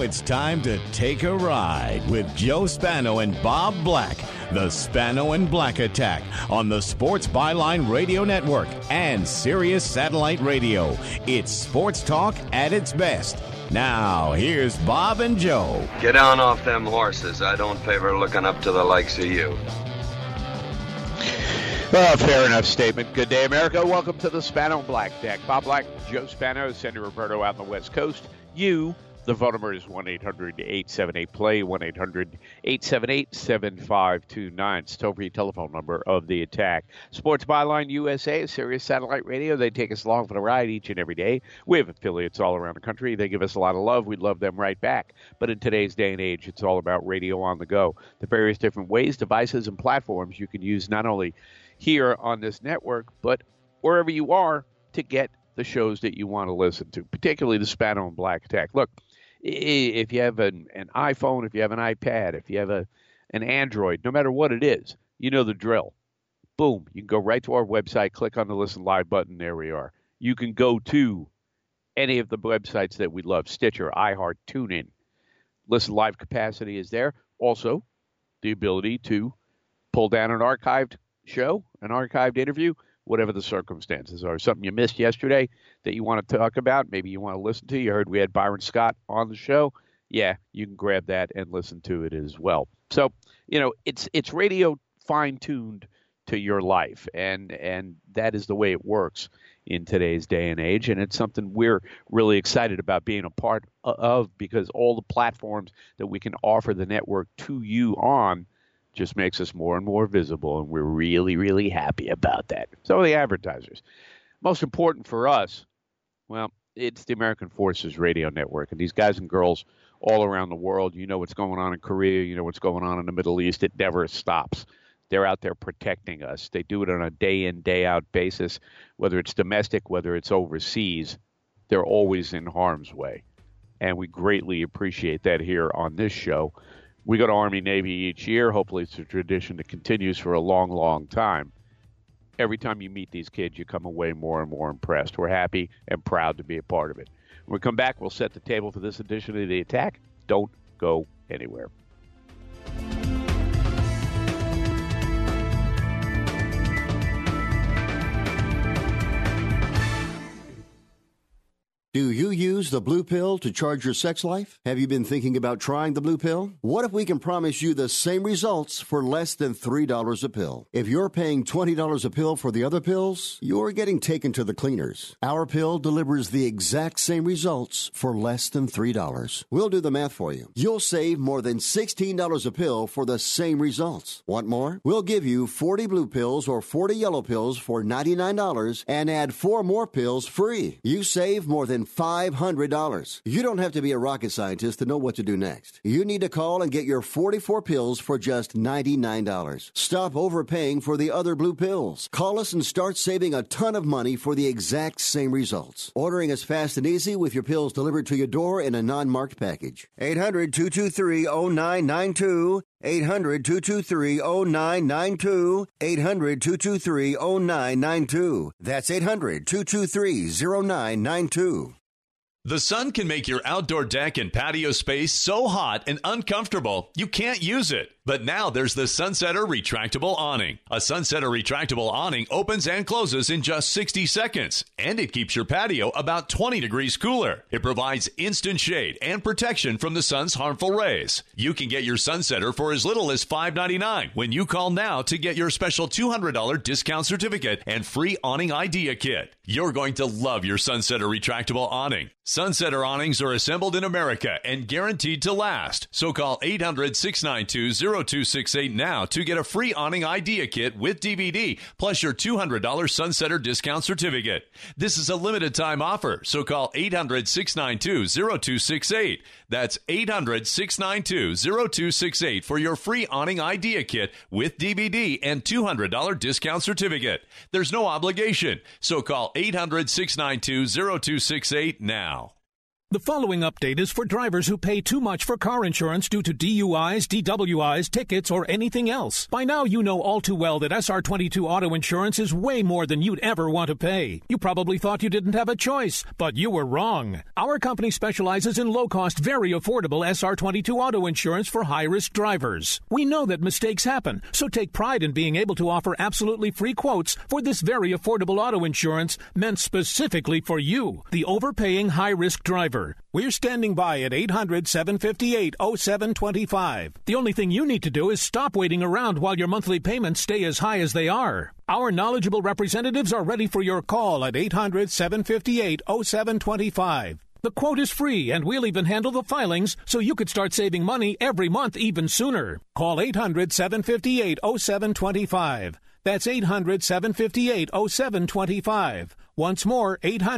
it's time to take a ride with Joe Spano and Bob Black. The Spano and Black Attack on the Sports Byline Radio Network and Sirius Satellite Radio. It's sports talk at its best. Now, here's Bob and Joe. Get down off them horses. I don't favor looking up to the likes of you. Fair enough statement. Good day, America. Welcome to the Spano and Black Attack. Bob Black, Joe Spano, Sandy Roberto out on the West Coast. You, the phone number is 1-800-878-PLAY, 1-800-878-7529. It's the toll-free telephone number of the Attack. Sports Byline USA, Sirius Satellite Radio. They take us along for the ride each and every day. We have affiliates all around the country. They give us a lot of love. We love them right back. But in today's day and age, it's all about radio on the go. The various different ways, devices, and platforms you can use not only here on this network, but wherever you are to get the shows that you want to listen to, particularly the Spano and Black Attack. Look, if you have an iPhone, if you have an iPad, if you have an Android, no matter what it is, you know the drill. Boom, you can go right to our website, click on the Listen Live button, there we are. You can go to any of the websites that we love, Stitcher, iHeart, TuneIn. Listen Live capacity is there. Also, the ability to pull down an archived show, an archived interview, whatever the circumstances are. Something you missed yesterday that you want to talk about, maybe you want to listen to. You heard we had Byron Scott on the show. Yeah, you can grab that and listen to it as well. So, you know, it's radio fine-tuned to your life, and that is the way it works in today's day and age, and it's something we're really excited about being a part of, because all the platforms that we can offer the network to you on just makes us more and more visible, and we're really, really happy about that. So are the advertisers. Most important for us, well, it's the American Forces Radio Network, and these guys and girls all around the world. You know what's going on in Korea. You know what's going on in the Middle East. It never stops. They're out there protecting us. They do it on a day-in, day-out basis, whether it's domestic, whether it's overseas. They're always in harm's way, and we greatly appreciate that here on this show. We go to Army, Navy each year. Hopefully it's a tradition that continues for a long, long time. Every time you meet these kids, you come away more and more impressed. We're happy and proud to be a part of it. When we come back, we'll set the table for this edition of The Attack. Don't go anywhere. Do you use the blue pill to charge your sex life? Have you been thinking about trying the blue pill? What if we can promise you the same results for less than $3 a pill? If you're paying $20 a pill for the other pills, you're getting taken to the cleaners. Our pill delivers the exact same results for less than $3. We'll do the math for you. You'll save more than $16 a pill for the same results. Want more? We'll give you 40 blue pills or 40 yellow pills for $99 and add 4 more pills free. You save more than $500. You don't have to be a rocket scientist to know what to do next. You need to call and get your 44 pills for just $99. Stop overpaying for the other blue pills. Call us and start saving a ton of money for the exact same results. Ordering is fast and easy with your pills delivered to your door in a non-marked package. 800-223-0992. 800-223-0992. 800-223-0992. That's 800-223-0992. The sun can make your outdoor deck and patio space so hot and uncomfortable you can't use it. But now there's the Sunsetter Retractable Awning. A Sunsetter Retractable Awning opens and closes in just 60 seconds, and it keeps your patio about 20 degrees cooler. It provides instant shade and protection from the sun's harmful rays. You can get your Sunsetter for as little as $5.99 when you call now to get your special $200 discount certificate and free awning idea kit. You're going to love your Sunsetter Retractable Awning. Sunsetter awnings are assembled in America and guaranteed to last. So call 800-692-0268 now to get a free awning idea kit with DVD plus your $200 Sunsetter discount certificate. This is a limited time offer, so call 800-692-0268. That's 800-692-0268 for your free awning idea kit with DVD and $200 discount certificate. There's no obligation, so call 800-692-0268 now. The following update is for drivers who pay too much for car insurance due to DUIs, DWIs, tickets, or anything else. By now, you know all too well that SR22 auto insurance is way more than you'd ever want to pay. You probably thought you didn't have a choice, but you were wrong. Our company specializes in low-cost, very affordable SR22 auto insurance for high-risk drivers. We know that mistakes happen, so take pride in being able to offer absolutely free quotes for this very affordable auto insurance meant specifically for you, the overpaying high-risk driver. We're standing by at 800-758-0725. The only thing you need to do is stop waiting around while your monthly payments stay as high as they are. Our knowledgeable representatives are ready for your call at 800-758-0725. The quote is free, and we'll even handle the filings so you could start saving money every month even sooner. Call 800-758-0725. That's 800-758-0725. Once more,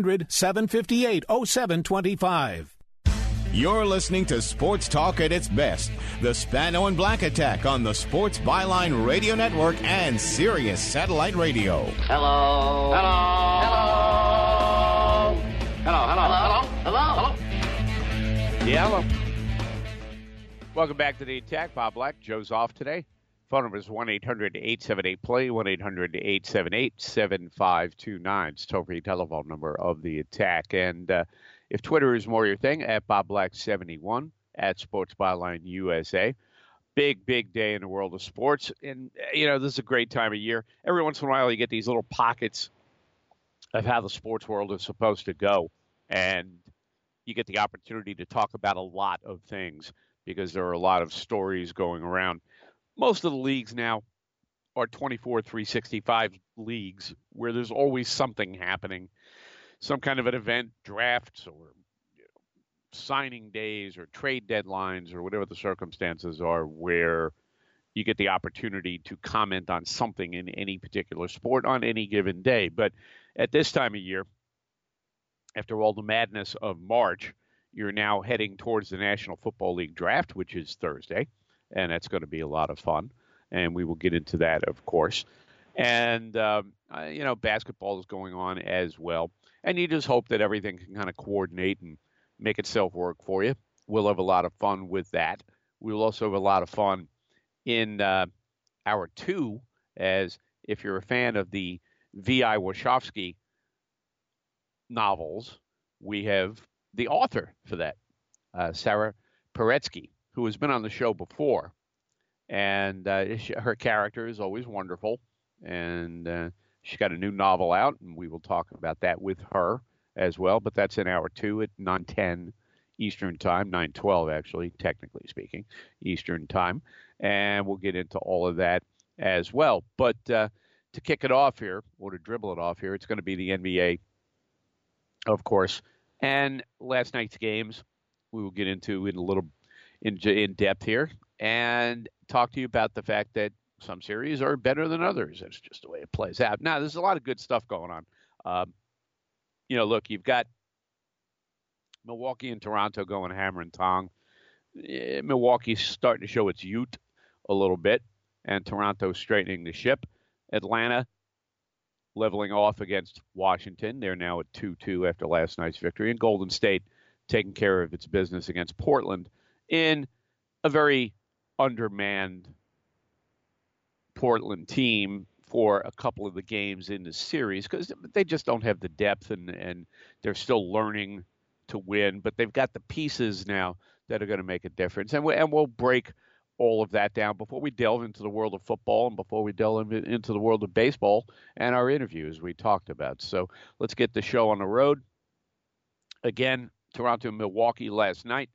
800-758-0725. You're listening to Sports Talk at its best. The Spano and Black Attack on the Sports Byline Radio Network and Sirius Satellite Radio. Hello. Hello. Hello. Hello. Hello. Hello. Hello. Yeah, hello. Welcome back to the Attack. Bob Black. Joe's off today. Phone number is 1-800-878-PLAY, 1-800-878-7529. It's toll-free telephone number of the Attack. And if Twitter is more your thing, at BobBlack71, at Sports Byline USA. Big day in the world of sports. And, you know, this is a great time of year. Every once in a while you get these little pockets of how the sports world is supposed to go. And you get the opportunity to talk about a lot of things because there are a lot of stories going around. Most of the leagues now are 365 leagues where there's always something happening, some kind of an event, drafts or signing days or trade deadlines or whatever the circumstances are where you get the opportunity to comment on something in any particular sport on any given day. But at this time of year, after all the madness of March, you're now heading towards the National Football League draft, which is Thursday. And that's going to be a lot of fun. And we will get into that, of course. And, basketball is going on as well. And you just hope that everything can kind of coordinate and make itself work for you. We'll have a lot of fun with that. We'll also have a lot of fun in hour two, as if you're a fan of the V.I. Wachowski novels, we have the author for that, Sarah Paretsky, who has been on the show before, and her character is always wonderful, and she's got a new novel out, and we will talk about that with her as well, but that's in hour two at 9:10 Eastern Time, 9:12 actually, technically speaking, Eastern Time, and we'll get into all of that as well. But to kick it off here, or to dribble it off here, it's going to be the NBA, of course, and last night's games we will get into in a little in depth here and talk to you about the fact that some series are better than others. That's just the way it plays out. Now, there's a lot of good stuff going on. Look, you've got Milwaukee and Toronto going hammer and tong. Milwaukee's starting to show its youth a little bit, and Toronto straightening the ship. Atlanta leveling off against Washington. They're now at 2-2 after last night's victory. And Golden State taking care of its business against Portland in a very undermanned Portland team for a couple of the games in the series because they just don't have the depth and they're still learning to win. But they've got the pieces now that are going to make a difference. And we'll break all of that down before we delve into the world of football and before we delve into the world of baseball and our interviews we talked about. So let's get the show on the road. Again, Toronto and Milwaukee last night,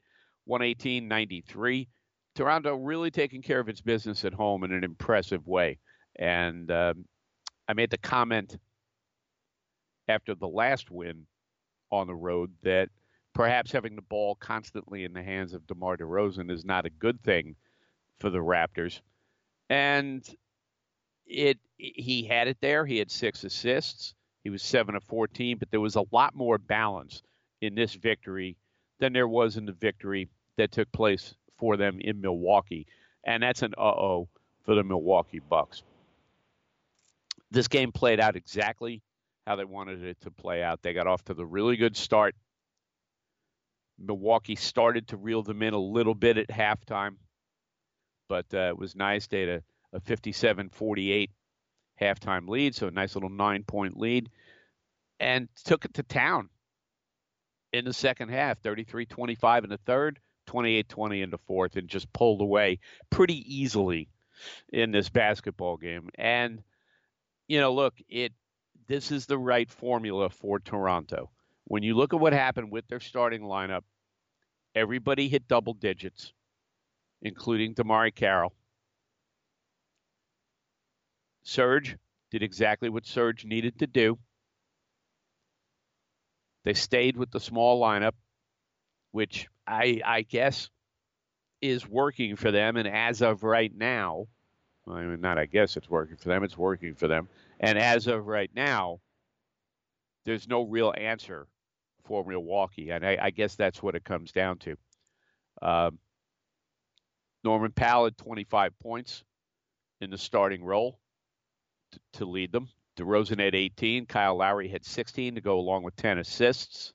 118-93. Toronto really taking care of its business at home in an impressive way. And I made the comment after the last win on the road that perhaps having the ball constantly in the hands of DeMar DeRozan is not a good thing for the Raptors. And he had it there. He had 6 assists. He was 7 of 14, but there was a lot more balance in this victory than there was in the victory that took place for them in Milwaukee. And that's an uh-oh for the Milwaukee Bucks. This game played out exactly how they wanted it to play out. They got off to the really good start Milwaukee started to reel them in a little bit at halftime, but it was nice. They had a 57-48 halftime lead, so a nice little 9-point lead, and took it to town in the second half, 33-25 in the third, 28-20 in the fourth, and just pulled away pretty easily in this basketball game. And, look, this is the right formula for Toronto. When you look at what happened with their starting lineup, everybody hit double digits, including DeMarre Carroll. Serge did exactly what Serge needed to do. They stayed with the small lineup, which I guess is working for them. And as of right now, not I guess it's working for them, it's working for them. And as of right now, there's no real answer for Milwaukee. And I guess that's what it comes down to. Norman Powell had 25 points in the starting role to lead them. DeRozan had 18. Kyle Lowry had 16 to go along with 10 assists.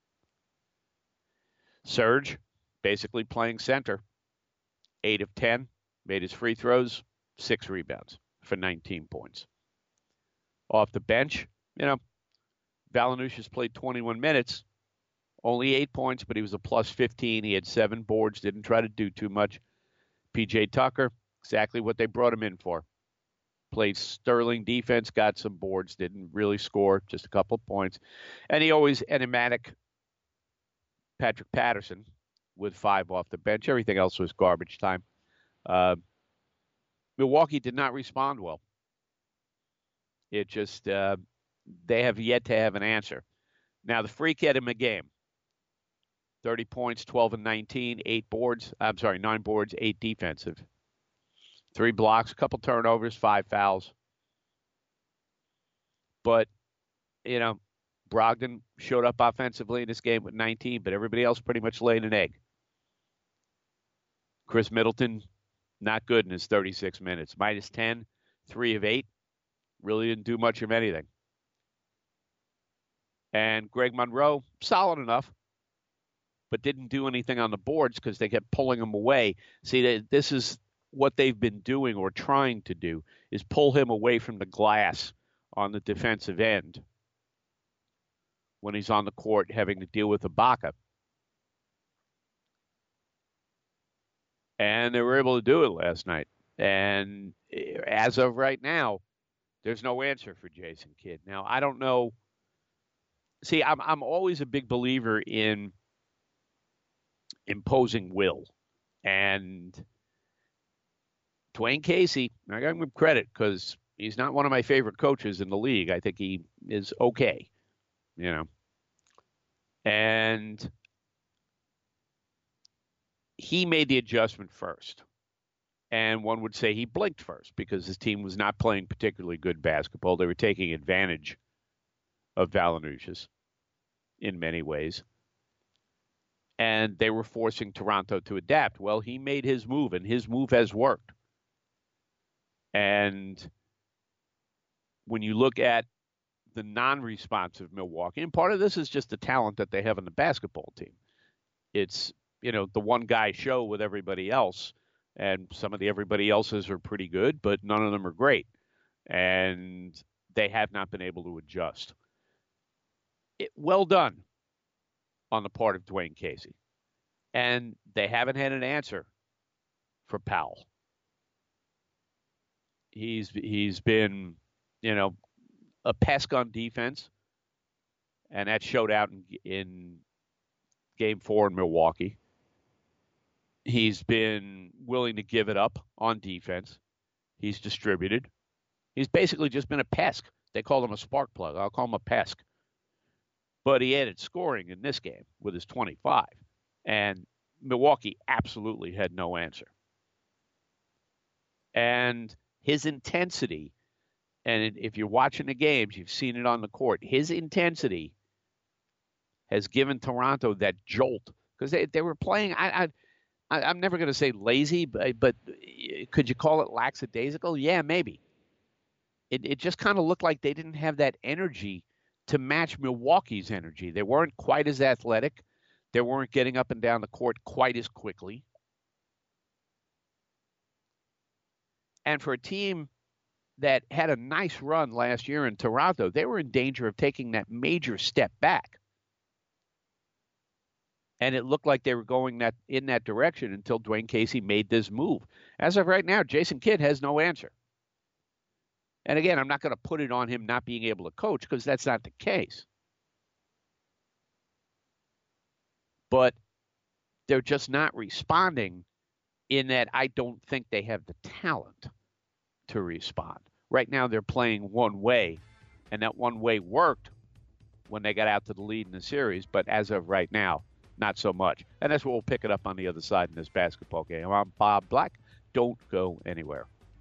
Serge, basically playing center, 8 of 10, made his free throws, 6 rebounds for 19 points. Off the bench, Valanciunas played 21 minutes, only 8 points, but he was a plus 15. He had 7 boards, didn't try to do too much. P.J. Tucker, exactly what they brought him in for. Played sterling defense, got some boards, didn't really score, just a couple of points. And he always enigmatic Patrick Patterson with 5 off the bench. Everything else was garbage time. Milwaukee did not respond well. It just, they have yet to have an answer. Now, the Freak had him a game. 30 points, 12 and 19, 9 boards, 8 defensive. 3 blocks, a couple turnovers, 5 fouls. But, Brogdon showed up offensively in this game with 19, but everybody else pretty much laid an egg. Chris Middleton, not good in his 36 minutes. Minus 10, 3 of 8. Really didn't do much of anything. And Greg Monroe, solid enough, but didn't do anything on the boards because they kept pulling him away. See, this is what they've been doing or trying to do, is pull him away from the glass on the defensive end when he's on the court having to deal with Ibaka. And they were able to do it last night. And as of right now, there's no answer for Jason Kidd. Now, I don't know. See, I'm always a big believer in imposing will. And Dwayne Casey, I got to give him credit because he's not one of my favorite coaches in the league. I think he is okay, And he made the adjustment first. And one would say he blinked first because his team was not playing particularly good basketball. They were taking advantage of Valanciunas in many ways. And they were forcing Toronto to adapt. Well, he made his move, and his move has worked. And when you look at the non-responsive Milwaukee, and part of this is just the talent that they have on the basketball team. It's, the one guy show with everybody else, and some of the everybody else's are pretty good, but none of them are great. And they have not been able to adjust. Well done on the part of Dwayne Casey. And they haven't had an answer for Powell. He's been, a pest on defense, and that showed out in Game 4 in Milwaukee. He's been willing to give it up on defense. He's distributed. He's basically just been a pest. They call him a spark plug. I'll call him a pest. But he added scoring in this game with his 25. And Milwaukee absolutely had no answer. And his intensity, and if you're watching the games, you've seen it on the court, his intensity has given Toronto that jolt. Because they were playing, I'm never going to say lazy, but could you call it lackadaisical? Yeah, maybe. It just kind of looked like they didn't have that energy to match Milwaukee's energy. They weren't quite as athletic. They weren't getting up and down the court quite as quickly. And for a team that had a nice run last year in Toronto, they were in danger of taking that major step back. And it looked like they were going in that direction until Dwayne Casey made this move. As of right now, Jason Kidd has no answer. And again, I'm not going to put it on him not being able to coach because that's not the case. But they're just not responding in that I don't think they have the talent to respond. Right now they're playing one way, and that one way worked when they got out to the lead in the series, but as of right now, not so much. And that's what we'll pick it up on the other side in this basketball game. I'm Bob Black. Don't go anywhere.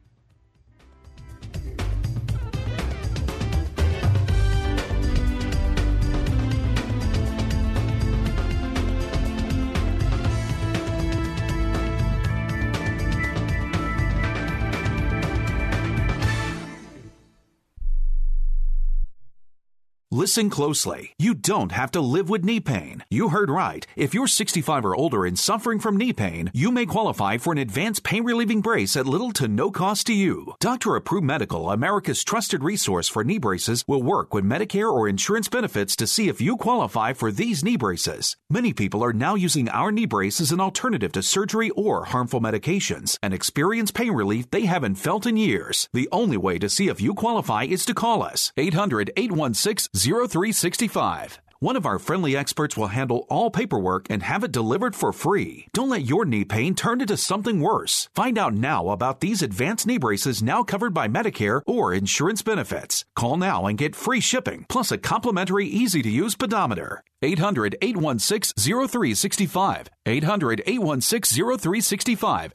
Listen closely. You don't have to live with knee pain. You heard right. If you're 65 or older and suffering from knee pain, you may qualify for an advanced pain-relieving brace at little to no cost to you. Dr. Approved Medical, America's trusted resource for knee braces, will work with Medicare or insurance benefits to see if you qualify for these knee braces. Many people are now using our knee brace as an alternative to surgery or harmful medications and experience pain relief they haven't felt in years. The only way to see if you qualify is to call us. 800-816-0365. One of our friendly experts will handle all paperwork and have it delivered for free. Don't let your knee pain turn into something worse. Find out now about these advanced knee braces now covered by Medicare or insurance benefits. Call now and get free shipping, plus a complimentary easy-to-use pedometer. 800-816-0365. 800-816-0365.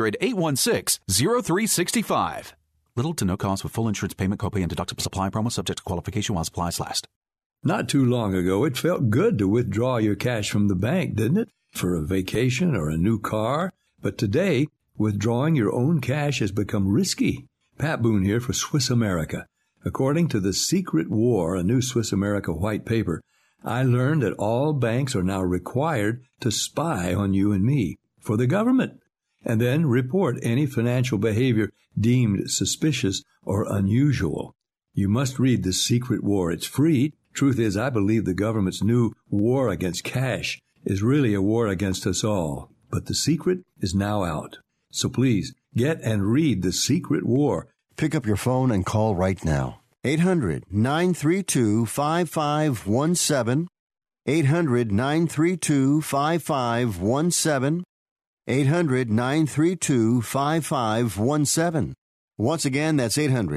800-816-0365. Little to no cost with full insurance payment, copay, and deductible supply promo subject to qualification while supplies last. Not too long ago, it felt good to withdraw your cash from the bank, didn't it? For a vacation or a new car. But today, withdrawing your own cash has become risky. Pat Boone here for Swiss America. According to The Secret War, a new Swiss America white paper, I learned that all banks are now required to spy on you and me for the government, and then report any financial behavior deemed suspicious or unusual. You must read The Secret War. It's free. Truth is, I believe the government's new war against cash is really a war against us all. But The Secret is now out. So please, get and read The Secret War. Pick up your phone and call right now. 800-932-5517. 800-932-5517. 800-932-5517. Once again, that's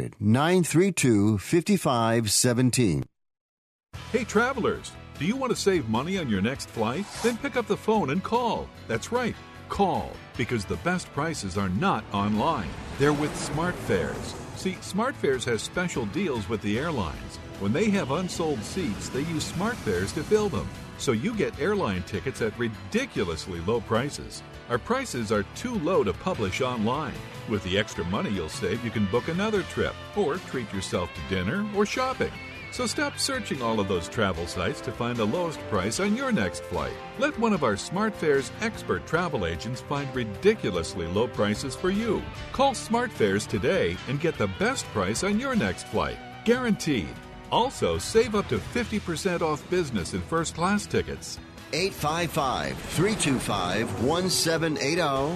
800-932-5517. Hey, travelers, do you want to save money on your next flight? Then pick up the phone and call. That's right, call, because the best prices are not online. They're with SmartFares. See, SmartFares has special deals with the airlines. When they have unsold seats, they use SmartFares to fill them. So you get airline tickets at ridiculously low prices. Our prices are too low to publish online. With the extra money you'll save, you can book another trip or treat yourself to dinner or shopping. So stop searching all of those travel sites to find the lowest price on your next flight. Let one of our SmartFares expert travel agents find ridiculously low prices for you. Call SmartFares today and get the best price on your next flight. Guaranteed. Also, save up to 50% off business and first class tickets. 855-325-1780.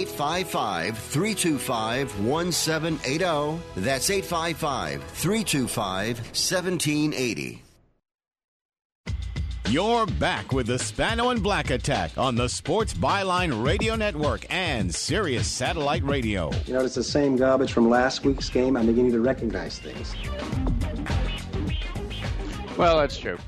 855-325-1780. That's 855-325-1780. You're back with the Spano and Black Attack on the Sports Byline Radio Network and Sirius Satellite Radio. You know, it's the same garbage from last week's game. I'm beginning to recognize things. Well, that's true.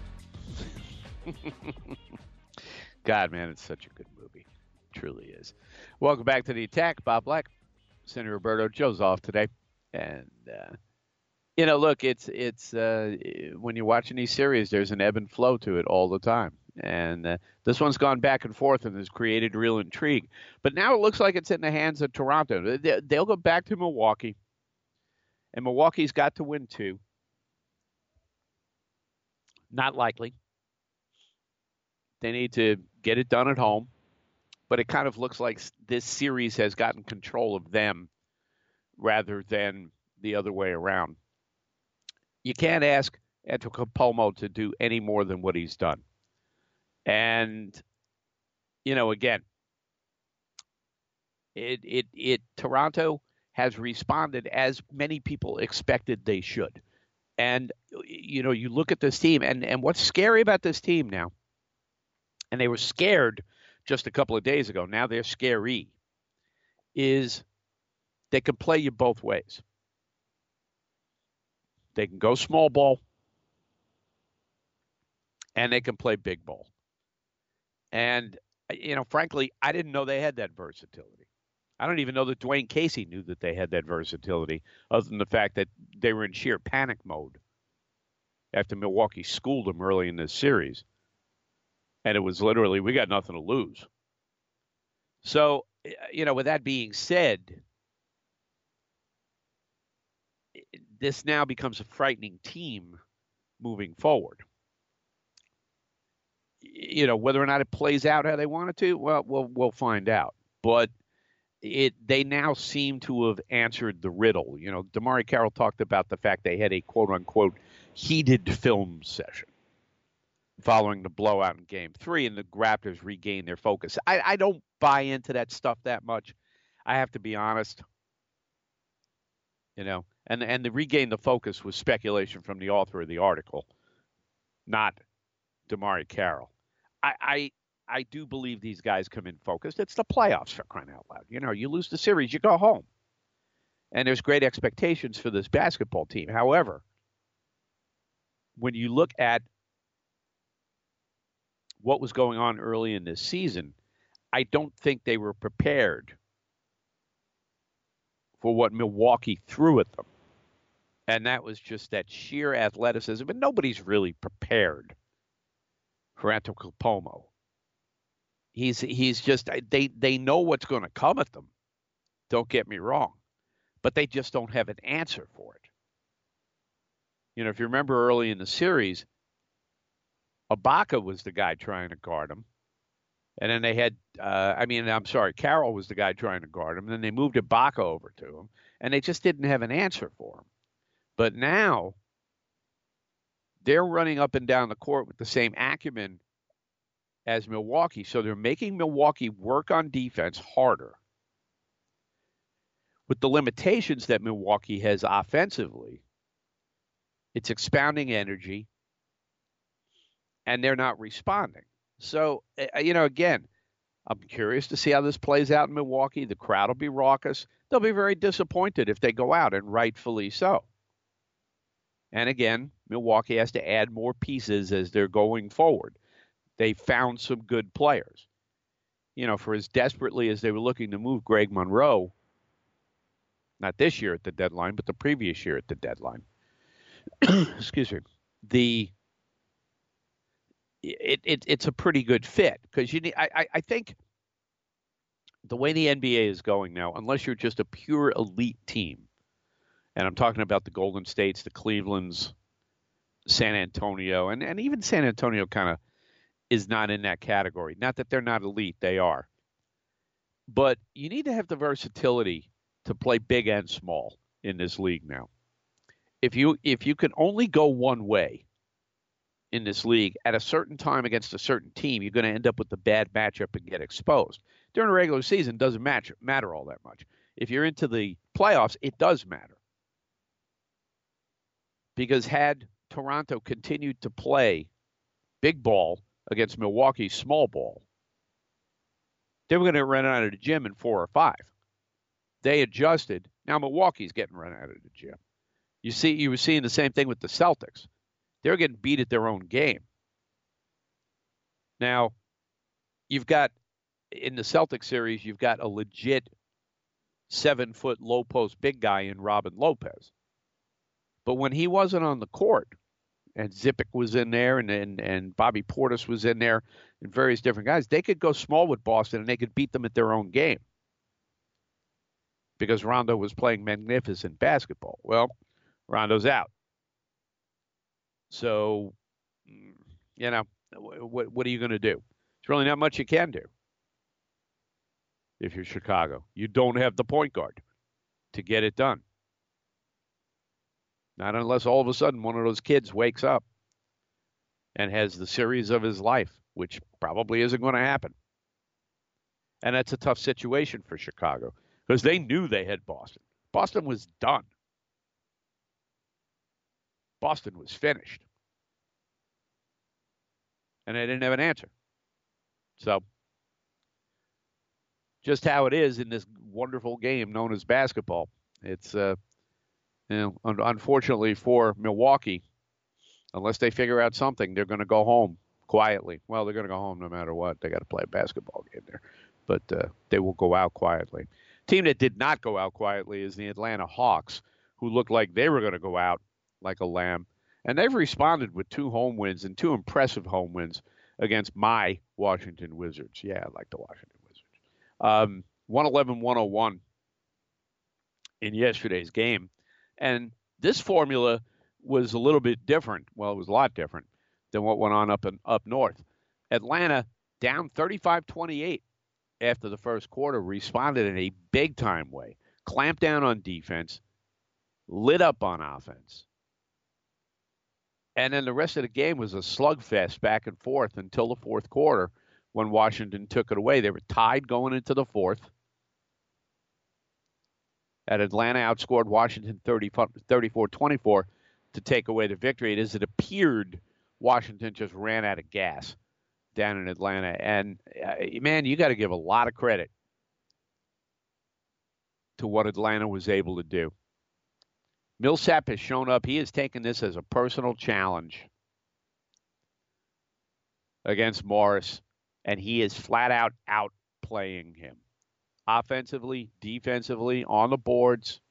God, man, it's such a good movie. It truly is. Welcome back to the Attack. Bob Black, Senator Roberto. Joe's off today. And, look, it's when you're watching these series, there's an ebb and flow to it all the time. And this one's gone back and forth and has created real intrigue. But now it looks like it's in the hands of Toronto. They'll go back to Milwaukee. And Milwaukee's got to win two. Not likely. They need to get it done at home. But it kind of looks like this series has gotten control of them rather than the other way around. You can't ask Antetokounmpo to do any more than what he's done. And, again, Toronto has responded as many people expected they should. And, you look at this team, and what's scary about this team now, and they were scared just a couple of days ago, now they're scary, is they can play you both ways. They can go small ball, and they can play big ball. And, frankly, I didn't know they had that versatility. I don't even know that Dwayne Casey knew that they had that versatility, other than the fact that they were in sheer panic mode after Milwaukee schooled them early in this series. And it was literally, we got nothing to lose. So, with that being said, this now becomes a frightening team moving forward. Whether or not it plays out how they want it to, well, we'll find out. But they now seem to have answered the riddle. DeMarre Carroll talked about the fact they had a quote-unquote heated film session following the blowout in Game 3, and the Raptors regained their focus. I don't buy into that stuff that much. I have to be honest. And the regain the focus was speculation from the author of the article, not DeMarre Carroll. I do believe these guys come in focused. It's the playoffs, for crying out loud. You lose the series, you go home. And there's great expectations for this basketball team. However, when you look at what was going on early in this season, I don't think they were prepared for what Milwaukee threw at them. And that was just that sheer athleticism. And nobody's really prepared for Antetokounmpo. He's just, they know what's going to come at them. Don't get me wrong. But they just don't have an answer for it. If you remember early in the series, Ibaka was the guy trying to guard him. And then they had, Carroll was the guy trying to guard him. And then they moved Ibaka over to him. And they just didn't have an answer for him. But now, they're running up and down the court with the same acumen as Milwaukee. So they're making Milwaukee work on defense harder. With the limitations that Milwaukee has offensively, it's expounding energy. And they're not responding. So, again, I'm curious to see how this plays out in Milwaukee. The crowd will be raucous. They'll be very disappointed if they go out, and rightfully so. And again, Milwaukee has to add more pieces as they're going forward. They found some good players. For as desperately as they were looking to move Greg Monroe, not this year at the deadline, but the previous year at the deadline. Excuse me. It's a pretty good fit because I think the way the NBA is going now, unless you're just a pure elite team, and I'm talking about the Golden States, the Clevelands, San Antonio, and even San Antonio kind of is not in that category. Not that they're not elite, they are. But you need to have the versatility to play big and small in this league now. If you can only go one way in this league at a certain time against a certain team, you're going to end up with a bad matchup and get exposed. During the regular season, it doesn't matter all that much. If you're into the playoffs, it does matter. Because had Toronto continued to play big ball against Milwaukee's small ball, they were going to run out of the gym in 4 or 5. They adjusted. Now Milwaukee's getting run out of the gym. You were seeing the same thing with the Celtics. They're getting beat at their own game. Now, you've got, in the Celtics series, you've got a legit 7-foot low post big guy in Robin Lopez. But when he wasn't on the court, and Zipic was in there, and Bobby Portis was in there, and various different guys, they could go small with Boston, and they could beat them at their own game. Because Rondo was playing magnificent basketball. Well, Rondo's out. So, what are you going to do? really not much you can do if you're Chicago. You don't have the point guard to get it done. Not unless all of a sudden one of those kids wakes up and has the series of his life, which probably isn't going to happen. And that's a tough situation for Chicago because they knew they had Boston. Boston was done. Boston was finished. And they didn't have an answer. So, just how it is in this wonderful game known as basketball. It's, unfortunately for Milwaukee, unless they figure out something, they're going to go home quietly. Well, they're going to go home no matter what. They got to play a basketball game there. But they will go out quietly. Team that did not go out quietly is the Atlanta Hawks, who looked like they were going to go out like a lamb. And they've responded with 2 home wins and 2 impressive home wins against my Washington Wizards. Yeah, I like the Washington Wizards. 111-101 in yesterday's game. And this formula was a little bit different. Well, it was a lot different than what went on up north. Atlanta down 35-28 after the first quarter, responded in a big-time way, clamped down on defense, lit up on offense. And then the rest of the game was a slugfest back and forth until the fourth quarter when Washington took it away. They were tied going into the fourth. And Atlanta outscored Washington 34-24 to take away the victory. As it appeared, Washington just ran out of gas down in Atlanta. And, man, you got to give a lot of credit to what Atlanta was able to do. Millsap has shown up. He has taken this as a personal challenge against Morris, and he is flat out outplaying him. Offensively, defensively, on the boards.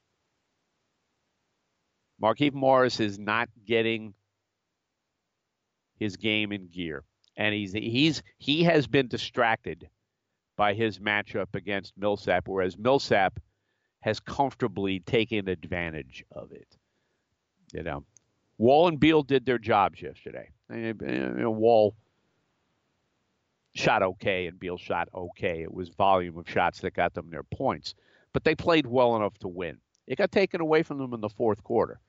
Markieff Morris is not getting his game in gear. And he has been distracted by his matchup against Millsap, whereas Millsap has comfortably taken advantage of it. You know, Wall and Beal did their jobs yesterday. Wall shot okay and Beal shot okay. It was volume of shots that got them their points. But they played well enough to win. It got taken away from them in the fourth quarter.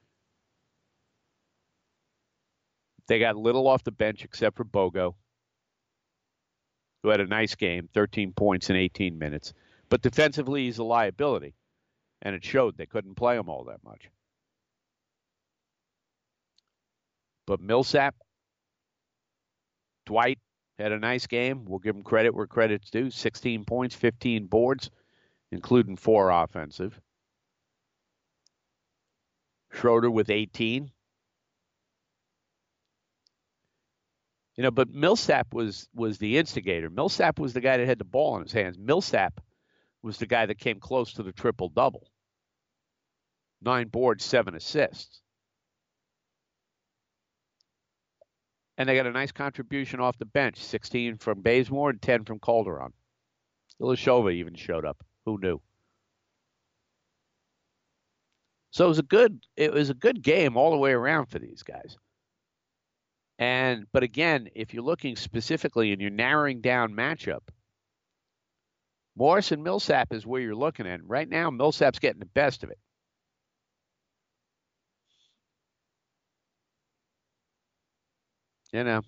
They got little off the bench except for Bogo, who had a nice game, 13 points in 18 minutes. But defensively, he's a liability. And it showed they couldn't play him all that much. But Millsap, Dwight had a nice game. We'll give him credit where credit's due. 16 points, 15 boards, including 4 offensive. Schroeder with 18. You know, but Millsap was the instigator. Millsap was the guy that had the ball in his hands. Millsap was the guy that came close to the triple-double. 9 boards, 7 assists. And they got a nice contribution off the bench. 16 from Bazemore and 10 from Calderon. Ilyashova even showed up. Who knew? So it was a good game all the way around for these guys. But again, if you're looking specifically and you're narrowing down matchup, Morris and Millsap is where you're looking at. Right now, Millsap's getting the best of it. You know,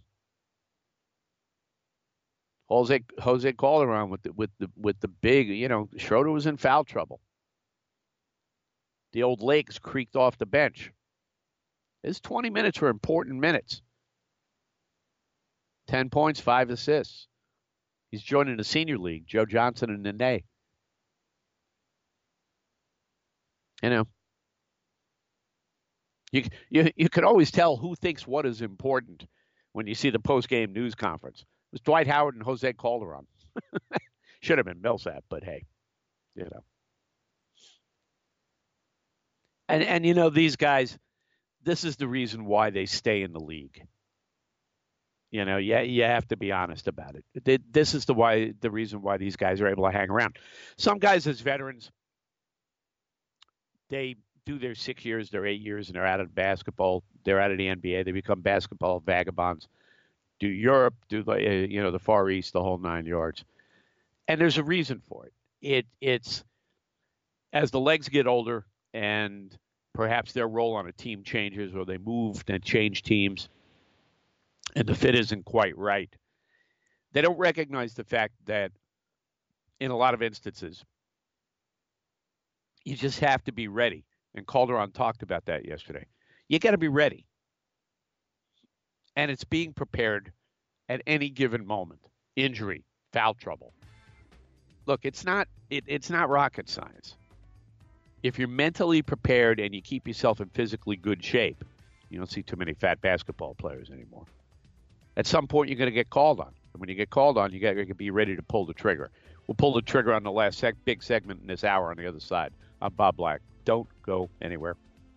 Jose Calderon with the big. You know, Schroeder was in foul trouble. The old legs creaked off the bench. His 20 minutes were important minutes. 10 points, 5 assists. He's joining the senior league, Joe Johnson and Nene. You know, you can always tell who thinks what is important when you see the post-game news conference. It was Dwight Howard and Jose Calderon. Should have been Millsap, but hey, you know. And you know, these guys, this is the reason why they stay in the league. You know, you have to be honest about it. This is the reason why these guys are able to hang around. Some guys as veterans, they do their 6 years, their 8 years, and they're out of basketball. They're out of the NBA. They become basketball vagabonds. do Europe, do the Far East, the whole 9 yards. And there's a reason for it. It's as the legs get older and perhaps their role on a team changes or they move and change teams and the fit isn't quite right. They don't recognize the fact that in a lot of instances, you just have to be ready. And Calderon talked about that yesterday. You got to be ready. And it's being prepared at any given moment. Injury, foul trouble. Look, it's not rocket science. If you're mentally prepared and you keep yourself in physically good shape, you don't see too many fat basketball players anymore. At some point, you're going to get called on. And when you get called on, you got to be ready to pull the trigger. We'll pull the trigger on the last big segment in this hour on the other side. I'm Bob Black. Don't go anywhere.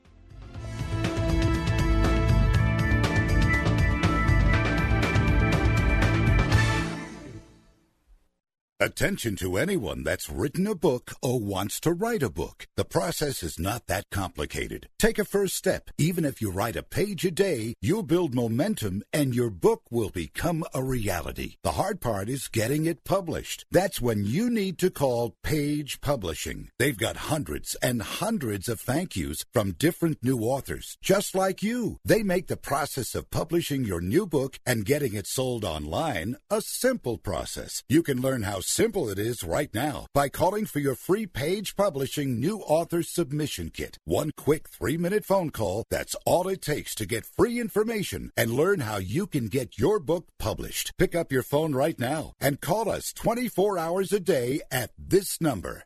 Attention to anyone that's written a book or wants to write a book. The process is not that complicated. Take a first step. Even if you write a page a day, you'll build momentum and your book will become a reality. The hard part is getting it published. That's when you need to call Page Publishing. They've got hundreds and hundreds of thank yous from different new authors, just like you. They make the process of publishing your new book and getting it sold online a simple process. You can learn how simple it is right now by calling for your free Page Publishing New Author Submission Kit. One quick 3-minute phone call, that's all it takes to get free information and learn how you can get your book published. Pick up your phone right now and call us 24 hours a day at this number.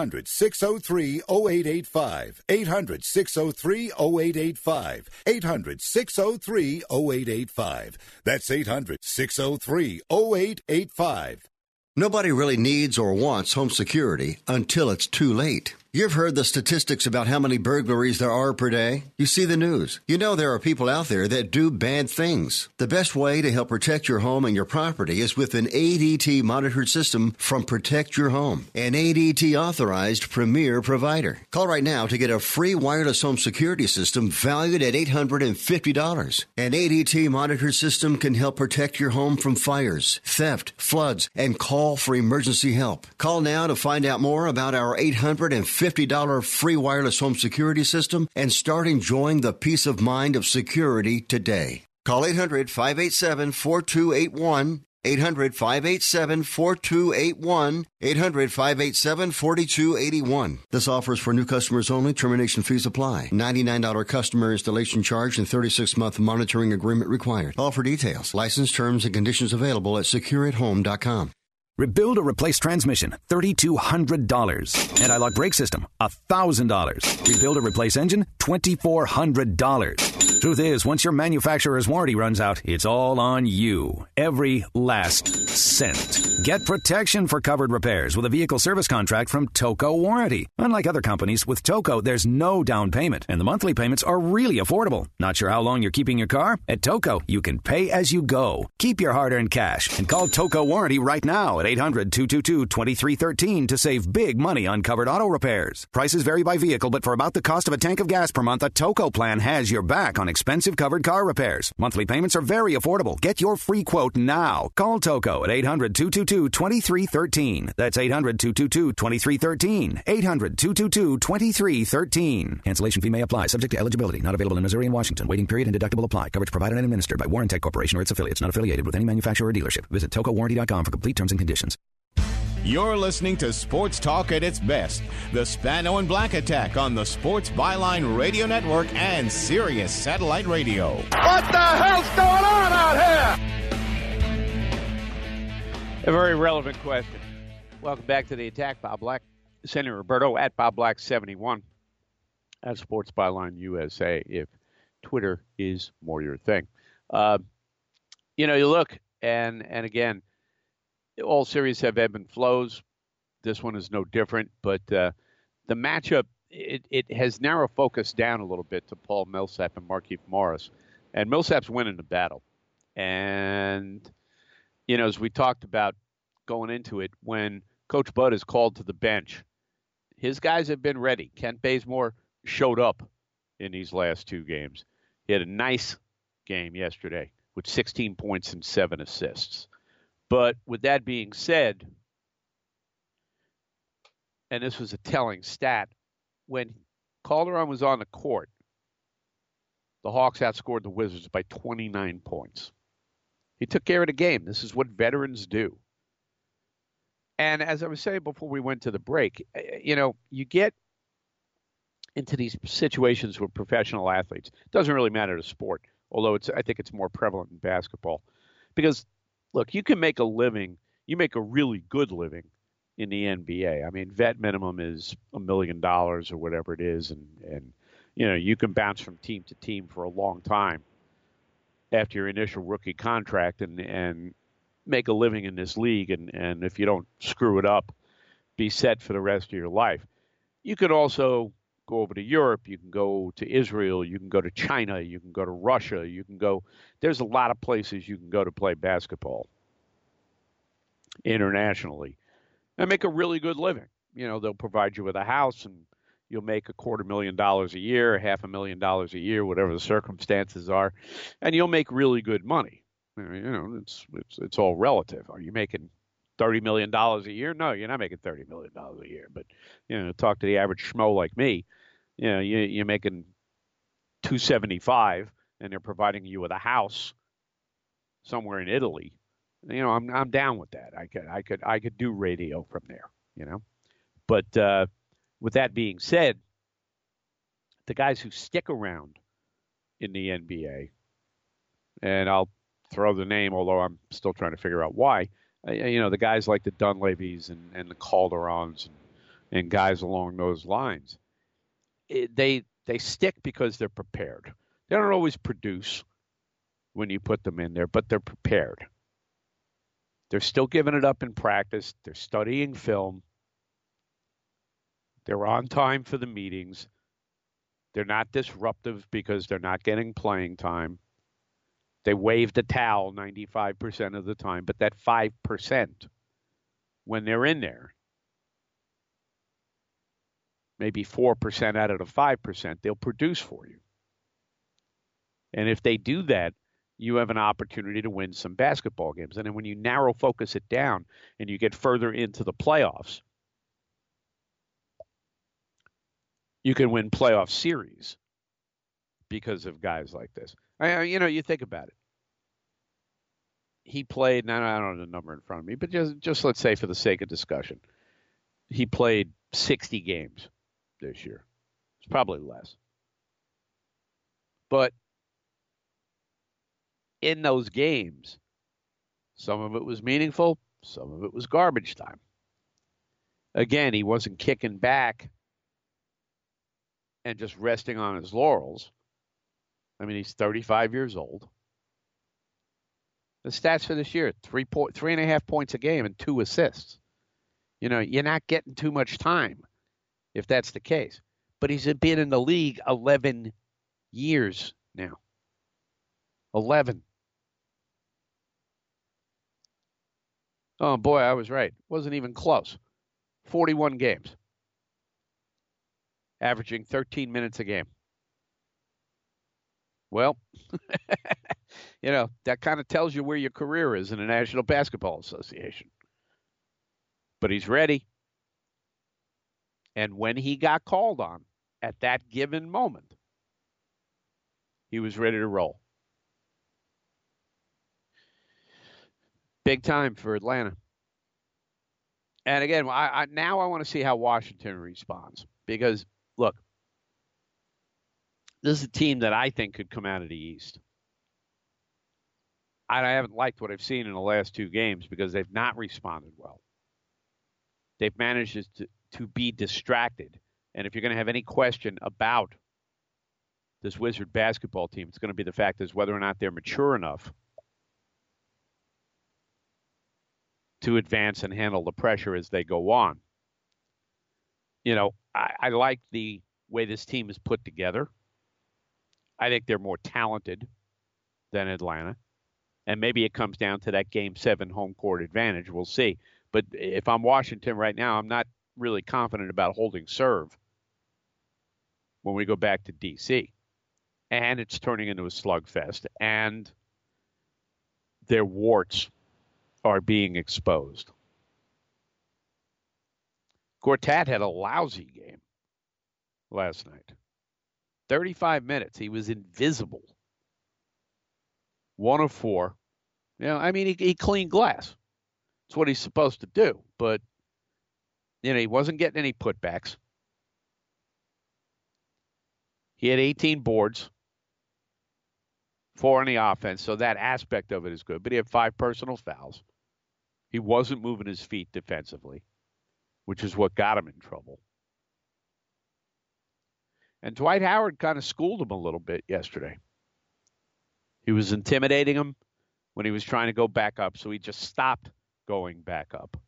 800-603-0885. 800-603-0885. 800-603-0885. That's 800-603-0885. Nobody really needs or wants home security until it's too late. You've heard the statistics about how many burglaries there are per day. You see the news. You know there are people out there that do bad things. The best way to help protect your home and your property is with an ADT monitored system from Protect Your Home, an ADT authorized premier provider. Call right now to get a free wireless home security system valued at $850. An ADT monitored system can help protect your home from fires, theft, floods, and call for emergency help. Call now to find out more about our $850 free wireless home security system and start enjoying the peace of mind of security today. Call 800-587-4281, 800-587-4281, 800-587-4281. This offer is for new customers only. Termination fees apply. $99 customer installation charge and 36-month monitoring agreement required. All for details. License terms and conditions available at secureathome.com. Rebuild or replace transmission, $3,200. Anti-lock brake system, $1,000. Rebuild or replace engine, $2,400. Truth is, once your manufacturer's warranty runs out, it's all on you. Every last cent. Get protection for covered repairs with a vehicle service contract from Toco Warranty. Unlike other companies, with Toco, there's no down payment, and the monthly payments are really affordable. Not sure how long you're keeping your car? At Toco, you can pay as you go. Keep your hard-earned cash and call Toco Warranty right now at 800-222-2313 to save big money on covered auto repairs. Prices vary by vehicle, but for about the cost of a tank of gas per month, a Toco plan has your back on expensive covered car repairs. Monthly payments are very affordable. Get your free quote now. Call Toco at 800-222-2313. That's 800-222-2313. 800-222-2313. Cancellation fee may apply. Subject to eligibility. Not available in Missouri and Washington. Waiting period and deductible apply. Coverage provided and administered by Warrantech Corporation or its affiliates. Not affiliated with any manufacturer or dealership. Visit TocoWarranty.com for complete terms and conditions. You're listening to Sports Talk at its best. The Spano and Black Attack on the Sports Byline Radio Network and Sirius Satellite Radio. What the hell's going on out here? A very relevant question. Welcome back to the Attack. Bob Black, Senator Roberto at Bob Black 71 at Sports Byline USA. If Twitter is more your thing, you look and again. All series have ebb and flows. This one is no different, but the matchup, it has narrow focus down a little bit to Paul Millsap and Markieff Morris. And Millsap's winning the battle. And, as we talked about going into it, when Coach Bud is called to the bench, his guys have been ready. Kent Bazemore showed up in these last two games. He had a nice game yesterday with 16 points and 7 assists. But with that being said, and this was a telling stat, when Calderon was on the court, the Hawks outscored the Wizards by 29 points. He took care of the game. This is what veterans do. And as I was saying before we went to the break, you get into these situations with professional athletes. It doesn't really matter the sport, although I think it's more prevalent in basketball. Because, look, you can make a living. You make a really good living in the NBA. I mean, vet minimum is $1 million or whatever it is. And you can bounce from team to team for a long time after your initial rookie contract and make a living in this league. And if you don't screw it up, be set for the rest of your life. You could also go over to Europe. You can go to Israel. You can go to China. You can go to Russia. There's a lot of places you can go to play basketball internationally and make a really good living. They'll provide you with a house and you'll make $250,000 a year, $500,000 a year, whatever the circumstances are, and you'll make really good money. It's all relative. Are you making $30 million a year? No, you're not making $30 million a year. But talk to the average schmo like me. You're making $275, and they're providing you with a house somewhere in Italy. I'm down with that. I could do radio from there. But with that being said, the guys who stick around in the NBA, and I'll throw the name, although I'm still trying to figure out why. The guys like the Dunleavys and the Calderons and guys along those lines, they stick because they're prepared. They don't always produce when you put them in there, but they're prepared. They're still giving it up in practice. They're studying film. They're on time for the meetings. They're not disruptive because they're not getting playing time. They wave the towel 95% of the time, but that 5%, when they're in there, maybe 4% out of the 5%, they'll produce for you. And if they do that, you have an opportunity to win some basketball games. And then when you narrow focus it down and you get further into the playoffs, you can win playoff series because of guys like this. You think about it. He played, now I don't have the number in front of me, but just let's say for the sake of discussion, he played 60 games this year. It's probably less. But in those games, some of it was meaningful, some of it was garbage time. Again, he wasn't kicking back and just resting on his laurels. I mean, he's 35 years old. The stats for this year, 3.5 points a game and 2 assists. You're not getting too much time if that's the case. But he's been in the league 11 years now. 11. Oh, boy, I was right. Wasn't even close. 41 games. Averaging 13 minutes a game. Well, that kind of tells you where your career is in the National Basketball Association. But he's ready. And when he got called on at that given moment, he was ready to roll. Big time for Atlanta. And again, now I want to see how Washington responds. Because, look, this is a team that I think could come out of the East. I haven't liked what I've seen in the last 2 games because they've not responded well. They've managed to be distracted. And if you're going to have any question about this Wizard basketball team, it's going to be the fact is whether or not they're mature enough to advance and handle the pressure as they go on. I like the way this team is put together. I think they're more talented than Atlanta. And maybe it comes down to that Game 7 home court advantage. We'll see. But if I'm Washington right now, I'm not really confident about holding serve when we go back to D.C. And it's turning into a slugfest. And their warts are being exposed. Gortat had a lousy game last night. 35 minutes. He was invisible. 1 of 4. He cleaned glass. That's what he's supposed to do. But, he wasn't getting any putbacks. He had 18 boards, 4 on the offense, so that aspect of it is good. But he had 5 personal fouls. He wasn't moving his feet defensively, which is what got him in trouble. And Dwight Howard kind of schooled him a little bit yesterday. He was intimidating him when he was trying to go back up, so he just stopped going back up.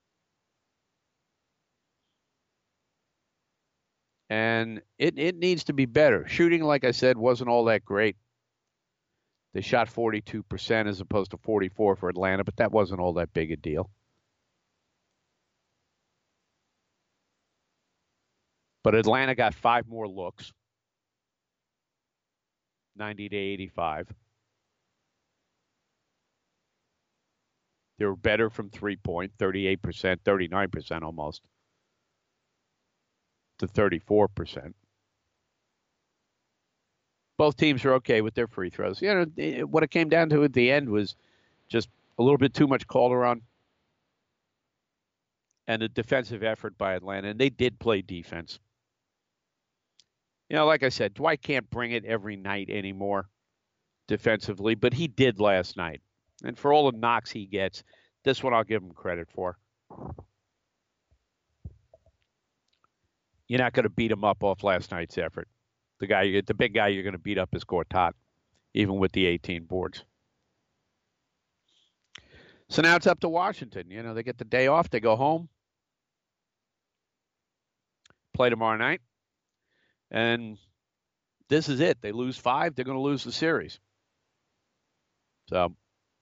And it needs to be better. Shooting, like I said, wasn't all that great. They shot 42% as opposed to 44% for Atlanta, but that wasn't all that big a deal. But Atlanta got 5 more looks, 90 to 85. They were better from three-point, 38%, 39% almost, to 34%. Both teams are okay with their free throws. What it came down to at the end was just a little bit too much Calderon and a defensive effort by Atlanta, and they did play defense. Like I said, Dwight can't bring it every night anymore defensively, but he did last night. And for all the knocks he gets, this one I'll give him credit for. You're not going to beat him up off last night's effort. The big guy you're going to beat up is Gortat, even with the 18 boards. So now it's up to Washington. They get the day off. They go home. Play tomorrow night. And this is it. They lose 5, they're going to lose the series. So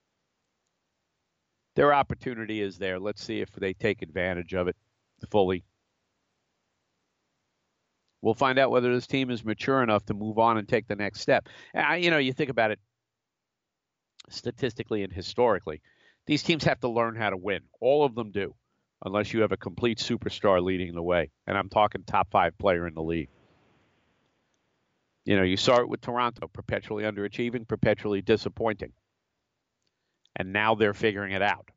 their opportunity is there. Let's see if they take advantage of it fully. We'll find out whether this team is mature enough to move on and take the next step. You think about it statistically and historically. These teams have to learn how to win. All of them do, unless you have a complete superstar leading the way. And I'm talking top 5 player in the league. You saw it with Toronto, perpetually underachieving, perpetually disappointing. And now they're figuring it out.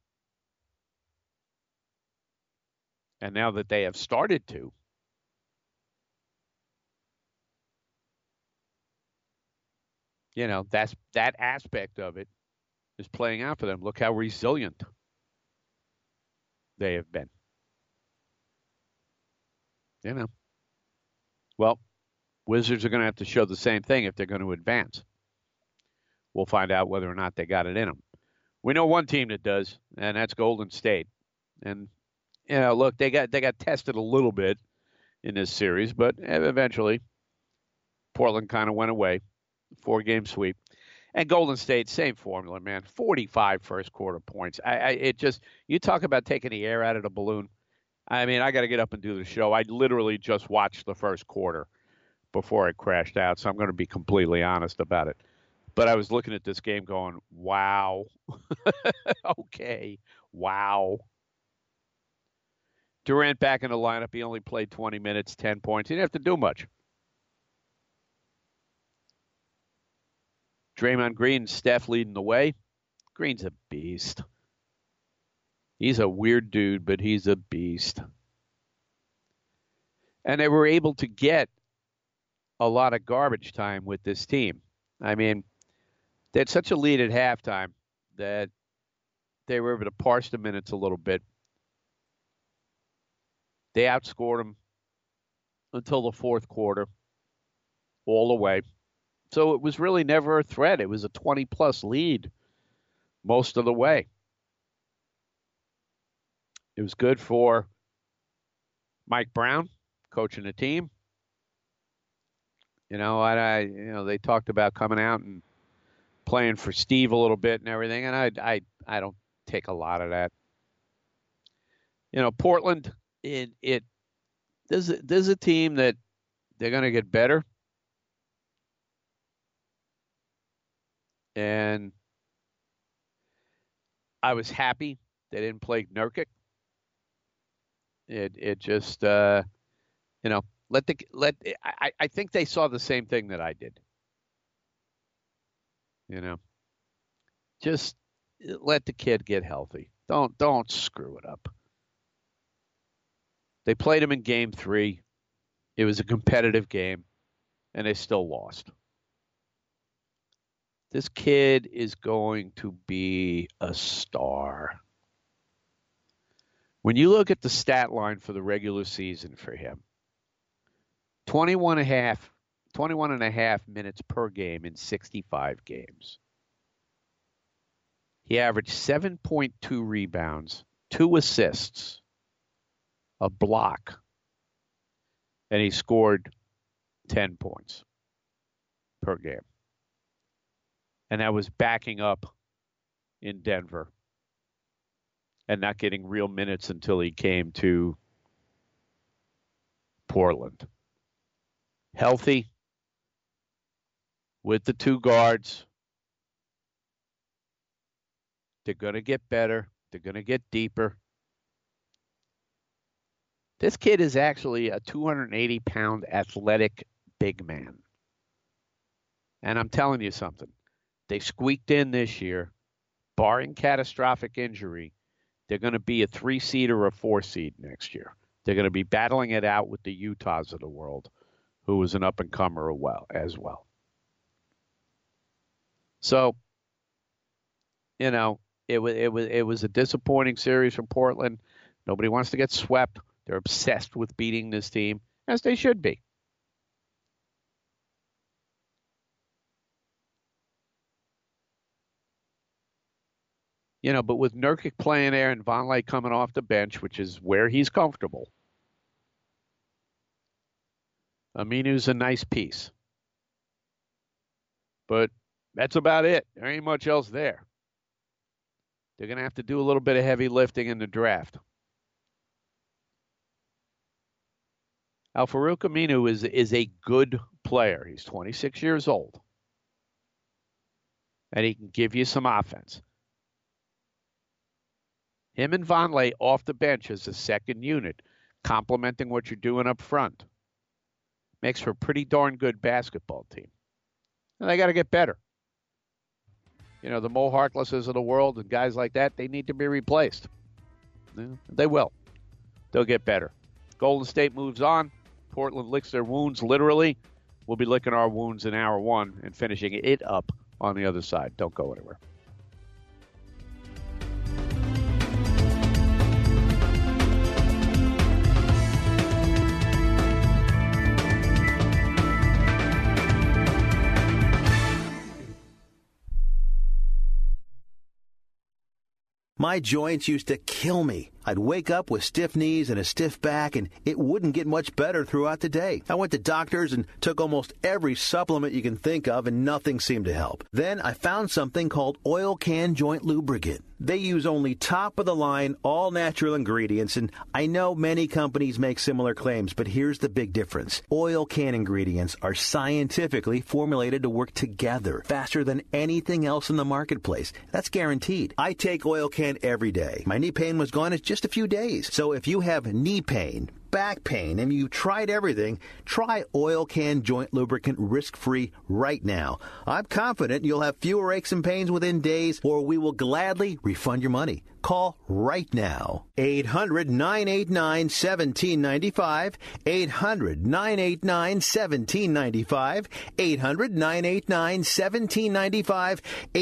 And now that they have started to, that aspect of it is playing out for them. Look how resilient they have been. Well, Wizards are going to have to show the same thing if they're going to advance. We'll find out whether or not they got it in them. We know one team that does, and that's Golden State. And, look, they got tested a little bit in this series, but eventually Portland kind of went away. 4-game sweep. And Golden State, same formula, man. 45 first quarter points. You talk about taking the air out of the balloon. I got to get up and do the show. I literally just watched the first quarter before it crashed out, so I'm going to be completely honest about it. But I was looking at this game going, wow. Okay, wow. Durant back in the lineup. He only played 20 minutes, 10 points. He didn't have to do much. Draymond Green, Steph leading the way. Green's a beast. He's a weird dude, but he's a beast. And they were able to get a lot of garbage time with this team. They had such a lead at halftime that they were able to parse the minutes a little bit. They outscored them until the fourth quarter, all the way. So it was really never a threat. It was a 20-plus lead most of the way. It was good for Mike Brown, coaching the team. They talked about coming out and playing for Steve a little bit and everything, and I don't take a lot of that. Portland, there's a team that they're going to get better. And I was happy they didn't play Nurkic. It just I think they saw the same thing that I did. Just let the kid get healthy. Don't screw it up. They played him in game 3. It was a competitive game, and they still lost. This kid is going to be a star. When you look at the stat line for the regular season for him, 21 and a half minutes per game in 65 games. He averaged 7.2 rebounds, 2 assists, a block, and he scored 10 points per game. And that was backing up in Denver and not getting real minutes until he came to Portland. Healthy with the 2 guards. They're going to get better. They're going to get deeper. This kid is actually a 280-pound athletic big man. And I'm telling you something. They squeaked in this year. Barring catastrophic injury, they're going to be a 3 seed or a 4 seed next year. They're going to be battling it out with the Utahs of the world, who is an up-and-comer as well. So, it was a disappointing series from Portland. Nobody wants to get swept. They're obsessed with beating this team, as they should be. But with Nurkic playing there and Vonleh coming off the bench, which is where he's comfortable, Aminu's a nice piece. But that's about it. There ain't much else there. They're going to have to do a little bit of heavy lifting in the draft. Al-Farouq Aminu is a good player. He's 26 years old. And he can give you some offense. Him and Vonleh off the bench as a second unit, complementing what you're doing up front, makes for a pretty darn good basketball team. And they got to get better. The Mo Harklesses of the world and guys like that, they need to be replaced. They will. They'll get better. Golden State moves on. Portland licks their wounds literally. We'll be licking our wounds in hour 1 and finishing it up on the other side. Don't go anywhere. My joints used to kill me. I'd wake up with stiff knees and a stiff back, and it wouldn't get much better throughout the day. I went to doctors and took almost every supplement you can think of, and nothing seemed to help. Then I found something called Oil Can Joint Lubricant. They use only top-of-the-line, all-natural ingredients, and I know many companies make similar claims, but here's the big difference. Oil Can ingredients are scientifically formulated to work together faster than anything else in the marketplace. That's guaranteed. I take Oil Can every day. My knee pain was gone in just a few days. So if you have knee pain, back pain, and you tried everything, try Oil Can Joint Lubricant risk-free right now. I'm confident you'll have fewer aches and pains within days, or we will gladly refund your money. Call right now. 800-989-1795. 800-989-1795. 800-989-1795.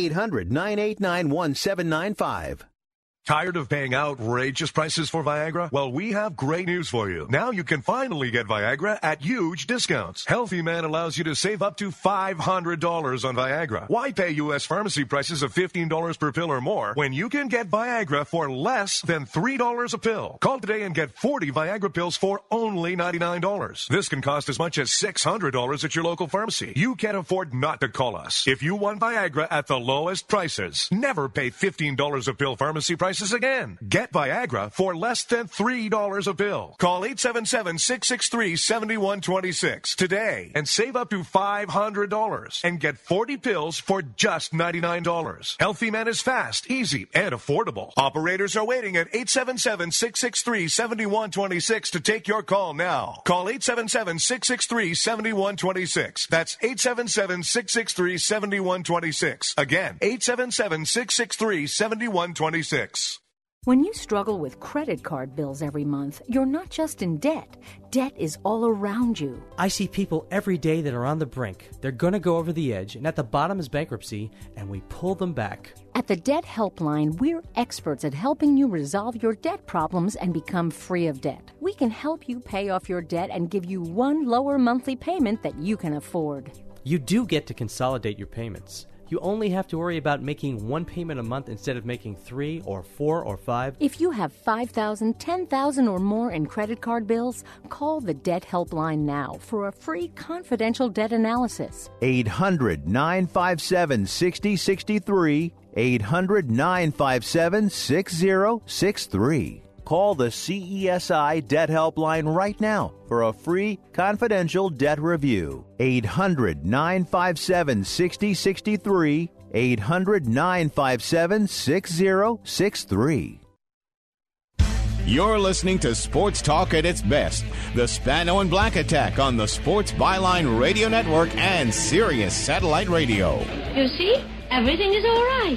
800-989-1795. Tired of paying outrageous prices for Viagra? Well, we have great news for you. Now you can finally get Viagra at huge discounts. Healthy Man allows you to save up to $500 on Viagra. Why pay U.S. pharmacy prices of $15 per pill or more when you can get Viagra for less than $3 a pill? Call today and get 40 Viagra pills for only $99. This can cost as much as $600 at your local pharmacy. You can't afford not to call us. If you want Viagra at the lowest prices, never pay $15 a pill pharmacy prices prices again. Get Viagra for less than $3 a pill. Call 877-663-7126 today and save up to $500 and get 40 pills for just $99. Healthy Man is fast, easy, and affordable. Operators are waiting at 877-663-7126 to take your call now. Call 877-663-7126. That's 877-663-7126. Again, 877-663-7126. When you struggle with credit card bills every month, you're not just in debt. Debt is all around you. I see people every day that are on the brink. They're going to go over the edge, and at the bottom is bankruptcy, and we pull them back. At the Debt Helpline, we're experts at helping you resolve your debt problems and become free of debt. We can help you pay off your debt and give you one lower monthly payment that you can afford. You do get to consolidate your payments. You only have to worry about making one payment a month instead of making 3 or 4 or 5. If you have $5,000, $10,000 or more in credit card bills, call the Debt Helpline now for a free confidential debt analysis. 800-957-6063. 800-957-6063. Call the CESI Debt Helpline right now for a free confidential debt review. 800-957-6063. 800-957-6063. You're listening to Sports Talk at its best. The Spano and Black Attack on the Sports Byline Radio Network and Sirius Satellite Radio. You see, everything is all right.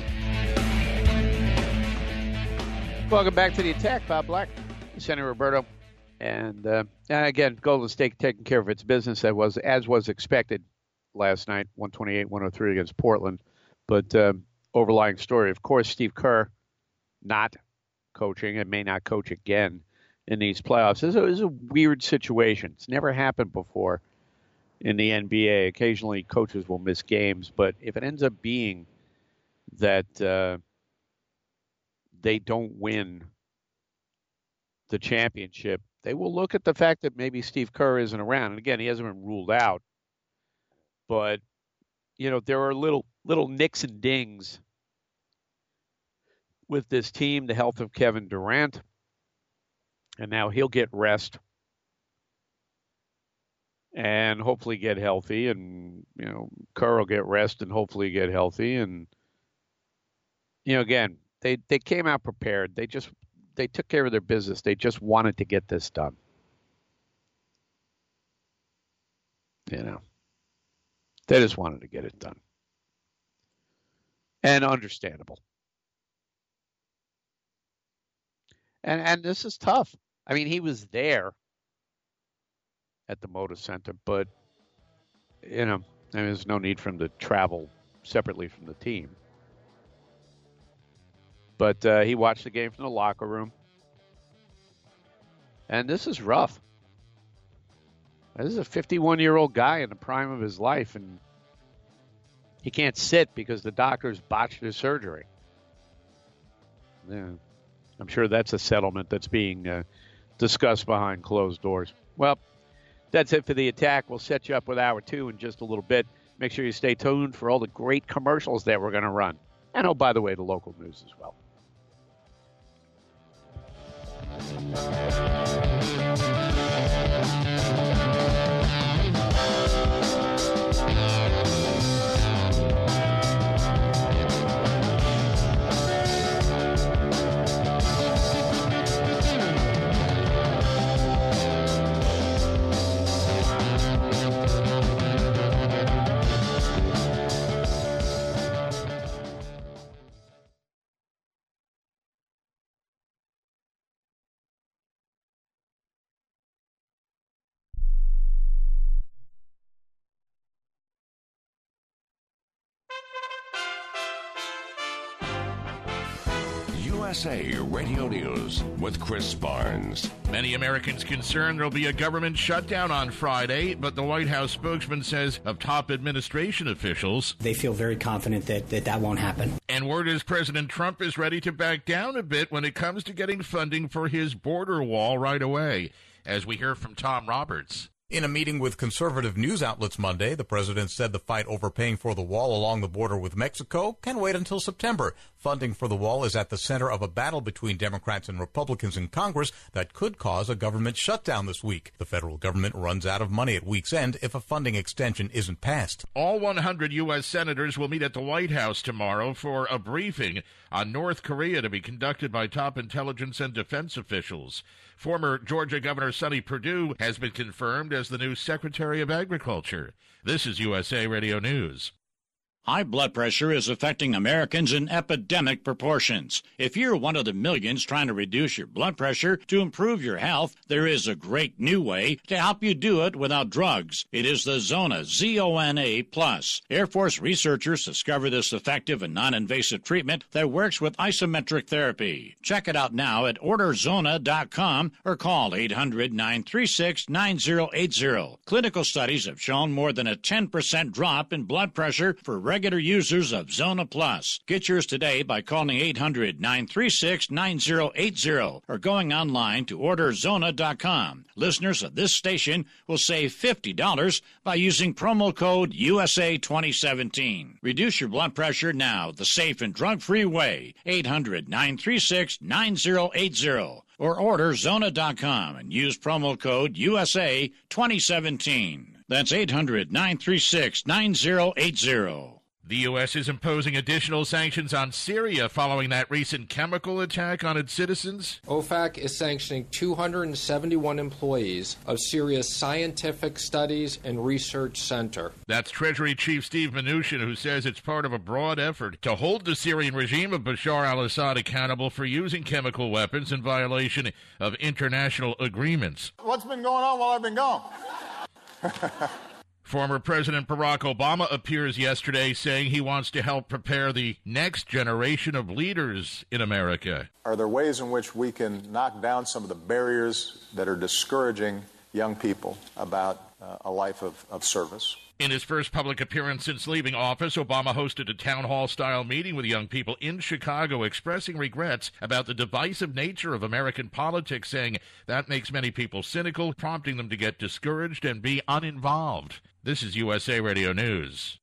Welcome back to the Attack. Bob Black, Senator Roberto, and again, Golden State taking care of its business as was expected last night, 128-103 against Portland. But overlying story, of course, Steve Kerr not coaching and may not coach again in these playoffs. This is a weird situation. It's never happened before in the NBA. Occasionally, coaches will miss games, but if it ends up being that they don't win the championship, they will look at the fact that maybe Steve Kerr isn't around. And again, he hasn't been ruled out, but you know, there are little nicks and dings with this team, the health of Kevin Durant, and now he'll get rest and hopefully get healthy, and you know, Kerr will get rest and hopefully get healthy, and you know, again, they came out prepared. They took care of their business. They just wanted to get this done. You know, they just wanted to get it done. And understandable. And this is tough. I mean, he was there at the Moda Center, but, you know, there's no need for him to travel separately from the team. But he watched the game from the locker room. And this is rough. This is a 51-year-old guy in the prime of his life, and he can't sit because the doctors botched his surgery. Yeah, I'm sure that's a settlement that's being discussed behind closed doors. Well, that's it for the Attack. We'll set you up with Hour 2 in just a little bit. Make sure you stay tuned for all the great commercials that we're going to run. And, oh, by the way, the local news as well. USA Radio News with Chris Barnes. Many Americans concerned there'll be a government shutdown on Friday, but the White House spokesman says of top administration officials, they feel very confident that won't happen. And word is President Trump is ready to back down a bit when it comes to getting funding for his border wall right away. As we hear from Tom Roberts. In a meeting with conservative news outlets Monday, the president said the fight over paying for the wall along the border with Mexico can wait until September. Funding for the wall is at the center of a battle between Democrats and Republicans in Congress that could cause a government shutdown this week. The federal government runs out of money at week's end if a funding extension isn't passed. All 100 U.S. senators will meet at the White House tomorrow for a briefing on North Korea to be conducted by top intelligence and defense officials. Former Georgia Governor Sonny Perdue has been confirmed as the new Secretary of Agriculture. This is USA Radio News. High blood pressure is affecting Americans in epidemic proportions. If you're one of the millions trying to reduce your blood pressure to improve your health, there is a great new way to help you do it without drugs. It is the Zona, Z-O-N-A+. Air Force researchers discovered this effective and non-invasive treatment that works with isometric therapy. Check it out now at orderzona.com or call 800-936-9080. Clinical studies have shown more than a 10% drop in blood pressure for regular users of Zona Plus. Get yours today by calling 800-936-9080 or going online to orderzona.com. Listeners of this station will save $50 by using promo code USA2017. Reduce your blood pressure now the safe and drug-free way. 800-936-9080 or order Zona.com and use promo code USA2017. That's 800-936-9080. The U.S. is imposing additional sanctions on Syria following that recent chemical attack on its citizens. OFAC is sanctioning 271 employees of Syria's Scientific Studies and Research Center. That's Treasury Chief Steve Mnuchin, who says it's part of a broad effort to hold the Syrian regime of Bashar al-Assad accountable for using chemical weapons in violation of international agreements. What's been going on while I've been gone? Former President Barack Obama appears yesterday saying he wants to help prepare the next generation of leaders in America. Are there ways in which we can knock down some of the barriers that are discouraging young people about a life of service? In his first public appearance since leaving office, Obama hosted a town hall-style meeting with young people in Chicago expressing regrets about the divisive nature of American politics, saying that makes many people cynical, prompting them to get discouraged and be uninvolved. This is USA Radio News.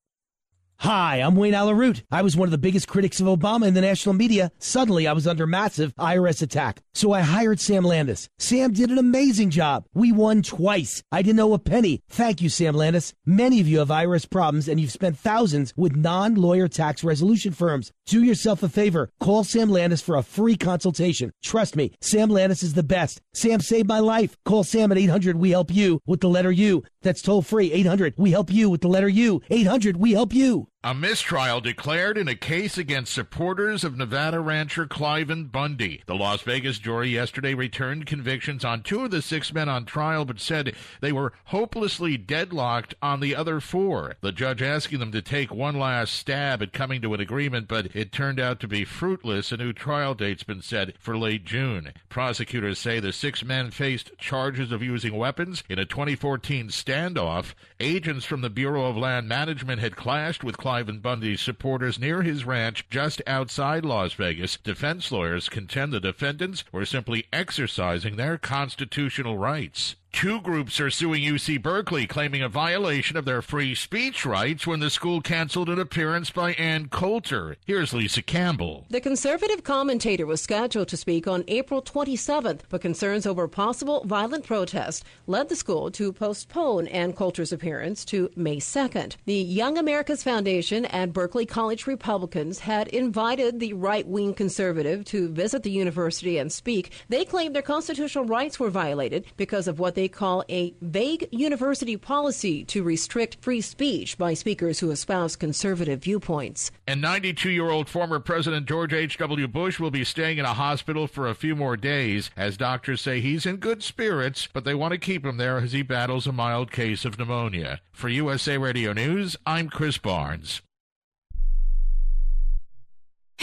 Hi, I'm Wayne Alaroot. I was one of the biggest critics of Obama in the national media. Suddenly, I was under massive IRS attack. So I hired Sam Landis. Sam did an amazing job. We won twice. I didn't owe a penny. Thank you, Sam Landis. Many of you have IRS problems, and you've spent thousands with non-lawyer tax resolution firms. Do yourself a favor. Call Sam Landis for a free consultation. Trust me, Sam Landis is the best. Sam saved my life. Call Sam at 800-WE-HELP-YOU with the letter U. That's toll free. 800-WE-HELP-YOU with the letter U. 800-WE-HELP-YOU. A mistrial declared in a case against supporters of Nevada rancher Cliven Bundy. The Las Vegas jury yesterday returned convictions on 2 of the 6 men on trial, but said they were hopelessly deadlocked on the other 4. The judge asking them to take one last stab at coming to an agreement, but it turned out to be fruitless. A new trial date's been set for late June. Prosecutors say the 6 men faced charges of using weapons in a 2014 standoff. Agents from the Bureau of Land Management had clashed with Cliven Bundy's supporters near his ranch just outside Las Vegas. Defense lawyers contend the defendants were simply exercising their constitutional rights. 2 groups are suing UC Berkeley, claiming a violation of their free speech rights when the school canceled an appearance by Ann Coulter. Here's Lisa Campbell. The conservative commentator was scheduled to speak on April 27th, but concerns over possible violent protest led the school to postpone Ann Coulter's appearance to May 2nd. The Young America's Foundation and Berkeley College Republicans had invited the right-wing conservative to visit the university and speak. They claimed their constitutional rights were violated because of what they call a vague university policy to restrict free speech by speakers who espouse conservative viewpoints. And 92-year-old former President George H.W. Bush will be staying in a hospital for a few more days, as doctors say he's in good spirits, but they want to keep him there as he battles a mild case of pneumonia. For USA Radio News, I'm Chris Barnes.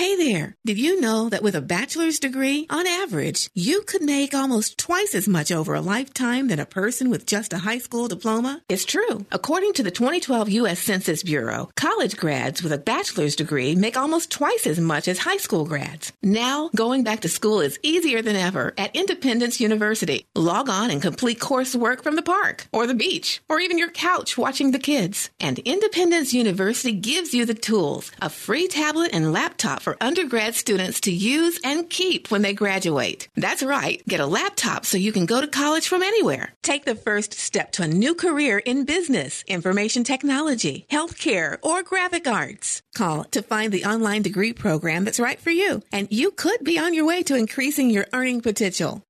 Hey there, did you know that with a bachelor's degree, on average, you could make almost twice as much over a lifetime than a person with just a high school diploma? It's true. According to the 2012 U.S. Census Bureau, college grads with a bachelor's degree make almost twice as much as high school grads. Now, going back to school is easier than ever at Independence University. Log on and complete coursework from the park, or the beach, or even your couch watching the kids. And Independence University gives you the tools, a free tablet and laptop for undergrad students to use and keep when they graduate. That's right. Get a laptop so you can go to college from anywhere. Take the first step to a new career in business, information technology, healthcare, or graphic arts. Call to find the online degree program that's right for you, and you could be on your way to increasing your earning potential.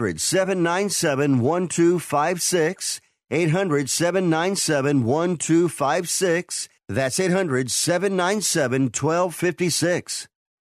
800-797-1256. 800-797-1256. That's 800-797-1256.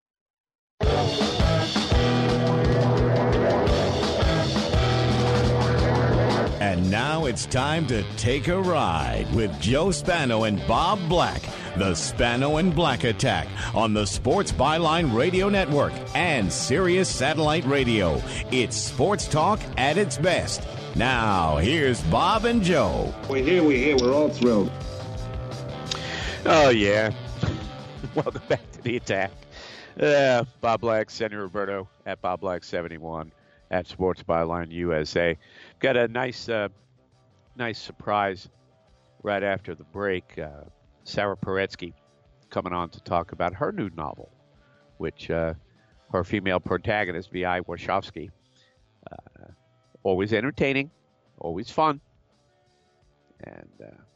And now it's time to take a ride with Joe Spano and Bob Black. The Spano and Black Attack on the Sports Byline Radio Network and Sirius Satellite Radio. It's sports talk at its best. Now, here's Bob and Joe. We're here. We're all thrilled. Oh, yeah. Welcome back to the attack. Bob Black, Senor Roberto at Bob Black 71 at Sports Byline USA. Got a nice surprise right after the break. Sarah Paretsky coming on to talk about her new novel, which her female protagonist, V.I. Warshawski, always entertaining, always fun. And,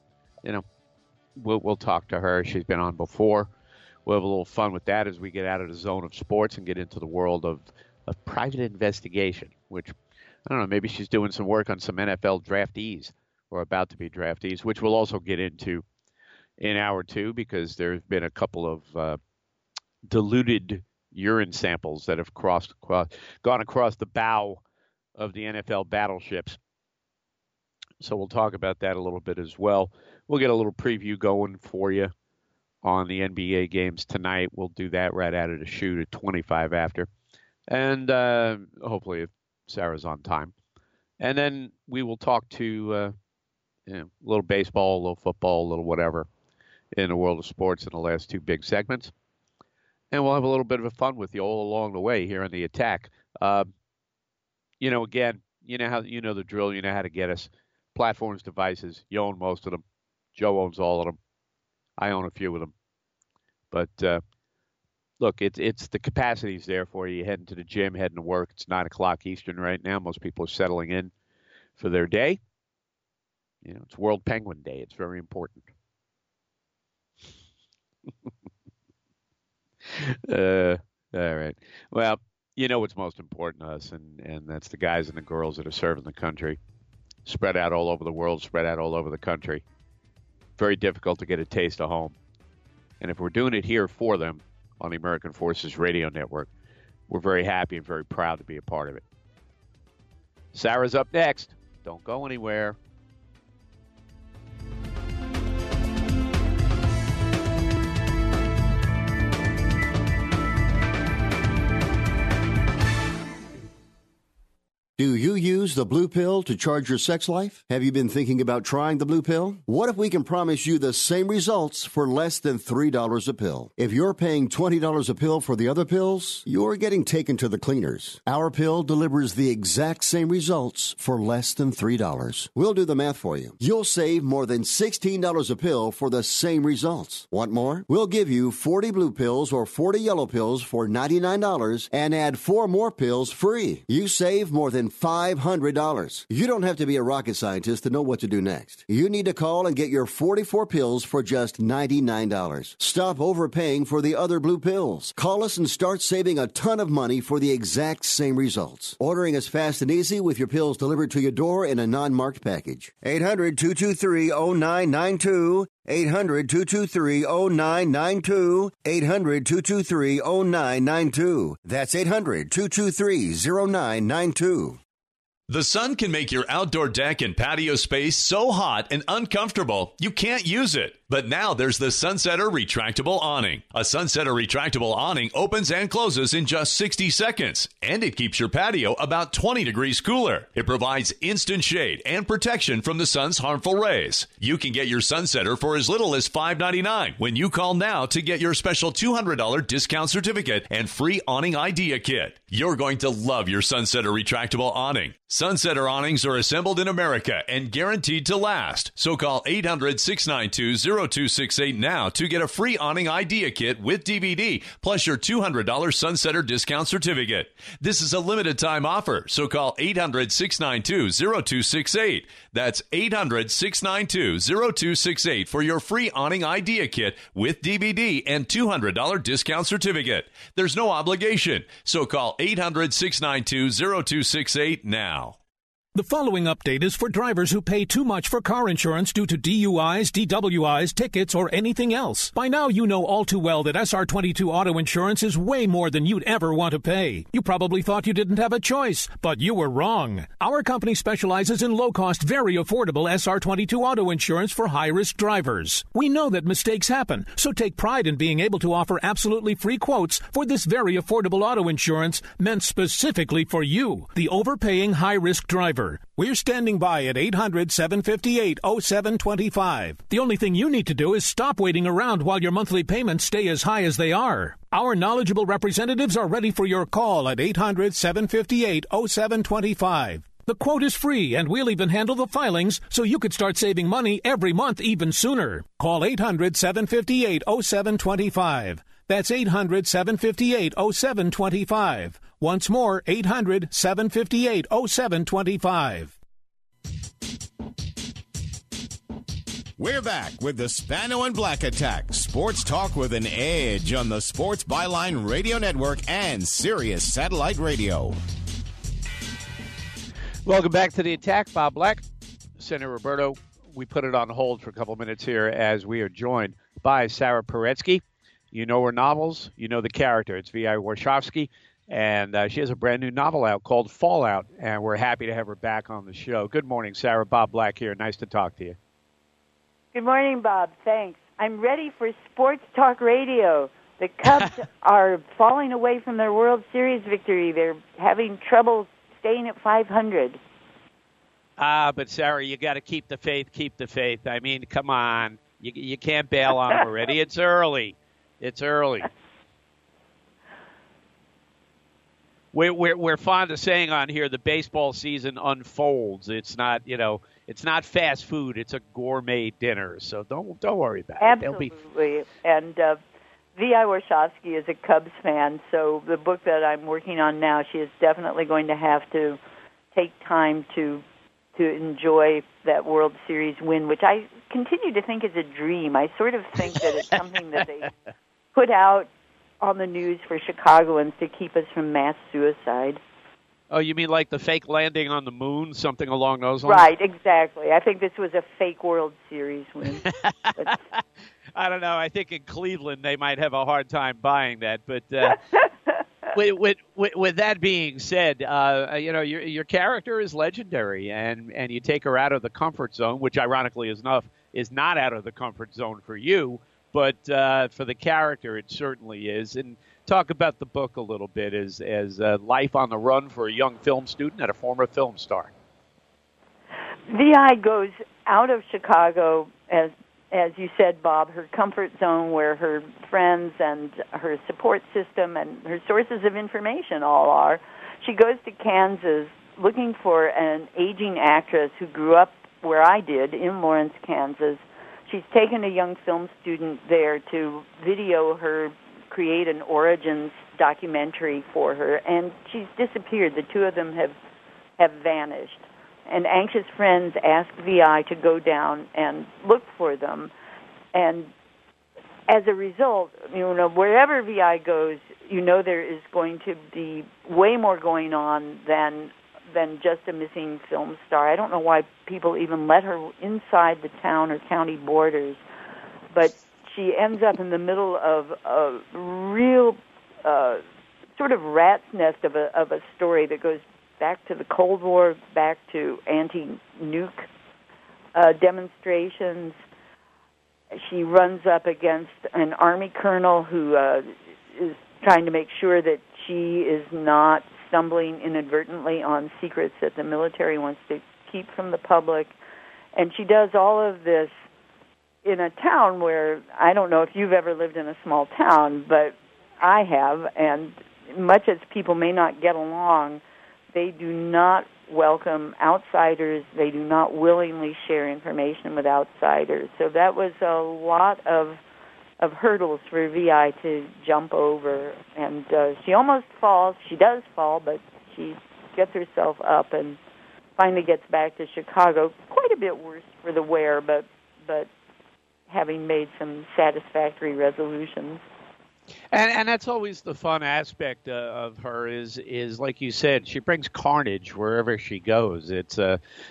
we'll talk to her. She's been on before. We'll have a little fun with that as we get out of the zone of sports and get into the world of private investigation, which, I don't know, maybe she's doing some work on some NFL draftees or about to be draftees, which we'll also get into in hour two because there's been a couple of diluted urine samples that have gone across the bow of the NFL battleships. So we'll talk about that a little bit as well. We'll get a little preview going for you on the NBA games tonight. We'll do that right out of the shoot at 25 after. And hopefully if Sarah's on time. And then we will talk to a little baseball, a little football, a little whatever in the world of sports in the last two big segments. And we'll have a little bit of fun with you all along the way here on the attack. Again, you know the drill. You know how to get us. Platforms, devices. You own most of them. Joe owns all of them. I own a few of them. But look, it's the capacity's there for you. You're heading to the gym, heading to work. It's 9 o'clock Eastern right now. Most people are settling in for their day. It's World Penguin Day. It's very important. All right. Well, what's most important to us, and that's the guys and the girls that are serving the country. Spread out all over the world, spread out all over the country. Very difficult to get a taste of home. And if we're doing it here for them on the American Forces Radio Network, we're very happy and very proud to be a part of it. Sarah's up next. Don't go anywhere. Do you use the blue pill to charge your sex life? Have you been thinking about trying the blue pill? What if we can promise you the same results for less than $3 a pill? If you're paying $20 a pill for the other pills, you're getting taken to the cleaners. Our pill delivers the exact same results for less than $3. We'll do the math for you. You'll save more than $16 a pill for the same results. Want more? We'll give you 40 blue pills or 40 yellow pills for $99 and add 4 more pills free. You save more than $500. You don't have to be a rocket scientist to know what to do next. You need to call and get your 44 pills for just $99. Stop overpaying for the other blue pills. Call us and start saving a ton of money for the exact same results. Ordering is fast and easy with your pills delivered to your door in a non-marked package. 800-223-0992. 800-223-0992. 800-223-0992. That's 800-223-0992. The sun can make your outdoor deck and patio space so hot and uncomfortable you can't use it. But now there's the Sunsetter Retractable Awning. A Sunsetter Retractable Awning opens and closes in just 60 seconds, and it keeps your patio about 20 degrees cooler. It provides instant shade and protection from the sun's harmful rays. You can get your Sunsetter for as little as $5.99 when you call now to get your special $200 discount certificate and free awning idea kit. You're going to love your Sunsetter Retractable Awning. Sunsetter awnings are assembled in America and guaranteed to last. So call 800-692-0268 now to get a free awning idea kit with DVD plus your $200 Sunsetter discount certificate. This is a limited time offer, so call 800-692-0268. That's 800-692-0268 for your free awning idea kit with DVD and $200 discount certificate. There's no obligation, so call 800-692-0268 now. The following update is for drivers who pay too much for car insurance due to DUIs, DWIs, tickets, or anything else. By now, you know all too well that SR22 auto insurance is way more than you'd ever want to pay. You probably thought you didn't have a choice, but you were wrong. Our company specializes in low-cost, very affordable SR22 auto insurance for high-risk drivers. We know that mistakes happen, so take pride in being able to offer absolutely free quotes for this very affordable auto insurance meant specifically for you, the overpaying high-risk driver. We're standing by at 800-758-0725. The only thing you need to do is stop waiting around while your monthly payments stay as high as they are. Our knowledgeable representatives are ready for your call at 800-758-0725. The quote is free, and we'll even handle the filings so you could start saving money every month even sooner. Call 800-758-0725. That's 800-758-0725. Once more, 800-758-0725. We're back with the Spano and Black Attack. Sports talk with an edge on the Sports Byline Radio Network and Sirius Satellite Radio. Welcome back to the Attack. Bob Black, Senator Roberto. We put it on hold for a couple minutes here as we are joined by Sarah Paretsky. You know her novels. You know the character. It's V.I. Warshawski. And she has a brand new novel out called Fallout. And we're happy to have her back on the show. Good morning, Sarah. Bob Black here. Nice to talk to you. Good morning, Bob. Thanks. I'm ready for sports talk radio. The Cubs are falling away from their World Series victory. They're having trouble staying at 500. But Sarah, you got to keep the faith. Keep the faith. I mean, come on. You can't bail on them already. It's early. It's early. We're fond of saying on here the baseball season unfolds. It's not, it's not fast food. It's a gourmet dinner. So don't worry about it. Absolutely. And V.I. Warshawski is a Cubs fan, so the book that I'm working on now, she is definitely going to have to take time to enjoy that World Series win, which I continue to think is a dream. I sort of think that it's something that they put out on the news for Chicagoans to keep us from mass suicide. Oh, you mean like the fake landing on the moon, something along those lines? Right, exactly. I think this was a fake World Series win. I don't know. I think in Cleveland they might have a hard time buying that. But with that being said, your character is legendary, and you take her out of the comfort zone, which ironically enough is not out of the comfort zone for you. But for the character, it certainly is. And talk about the book a little bit as life on the run for a young film student and a former film star. V.I. goes out of Chicago, as you said, Bob, her comfort zone where her friends and her support system and her sources of information all are. She goes to Kansas looking for an aging actress who grew up where I did, in Lawrence, Kansas. She's taken a young film student there to video her, create an origins documentary for her, and she's disappeared. The two of them have vanished. And anxious friends ask V.I. to go down and look for them. And as a result, wherever V.I. goes, there is going to be way more going on than just a missing film star. I don't know why people even let her inside the town or county borders, but she ends up in the middle of a real sort of rat's nest of a story that goes back to the Cold War, back to anti-nuke demonstrations. she runs up against an Army colonel who is trying to make sure that she is not stumbling inadvertently on secrets that the military wants to keep from the public. And she does all of this in a town where, I don't know if you've ever lived in a small town, but I have, and much as people may not get along, they do not welcome outsiders. They do not willingly share information with outsiders. So that was a lot of hurdles for VI to jump over. And she almost falls. She does fall, but she gets herself up and finally gets back to Chicago. Quite a bit worse for the wear, but having made some satisfactory resolutions. And that's always the fun aspect of her is like you said, she brings carnage wherever she goes. It's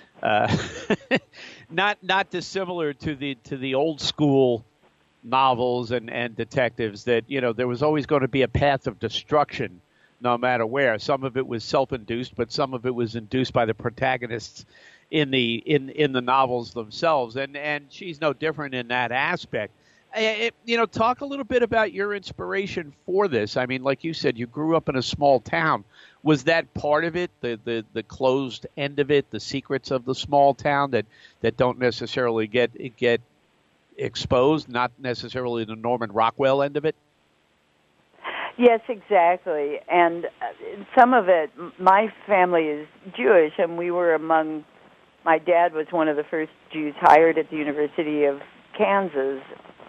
not dissimilar to the old school novels and detectives that, you know, there was always going to be a path of destruction no matter where. Some of it was self-induced, but some of it was induced by the protagonists in the novels themselves, and she's no different in that aspect. Talk a little bit about your inspiration for this. I mean, like you said, you grew up in a small town. Was that part of it, the closed end of it, the secrets of the small town that don't necessarily get exposed, not necessarily the Norman Rockwell end of it? Yes, exactly. And some of it, my family is Jewish, and we were among. My dad was one of the first Jews hired at the University of Kansas.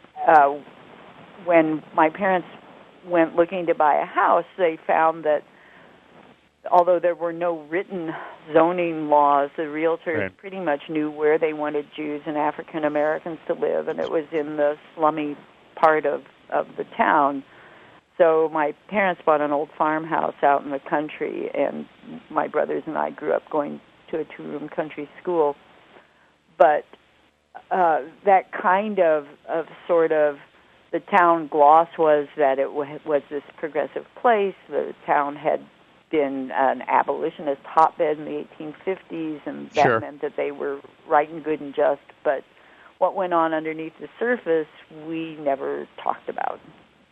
When my parents went looking to buy a house, they found that although there were no written zoning laws, the realtors pretty much knew where they wanted Jews and African Americans to live, and it was in the slummy part of the town. So my parents bought an old farmhouse out in the country, and my brothers and I grew up going to a two-room country school. But that kind of sort of the town gloss was that it was this progressive place. The town had been an abolitionist hotbed in the 1850s, and that meant that they were right and good and just. But what went on underneath the surface, we never talked about.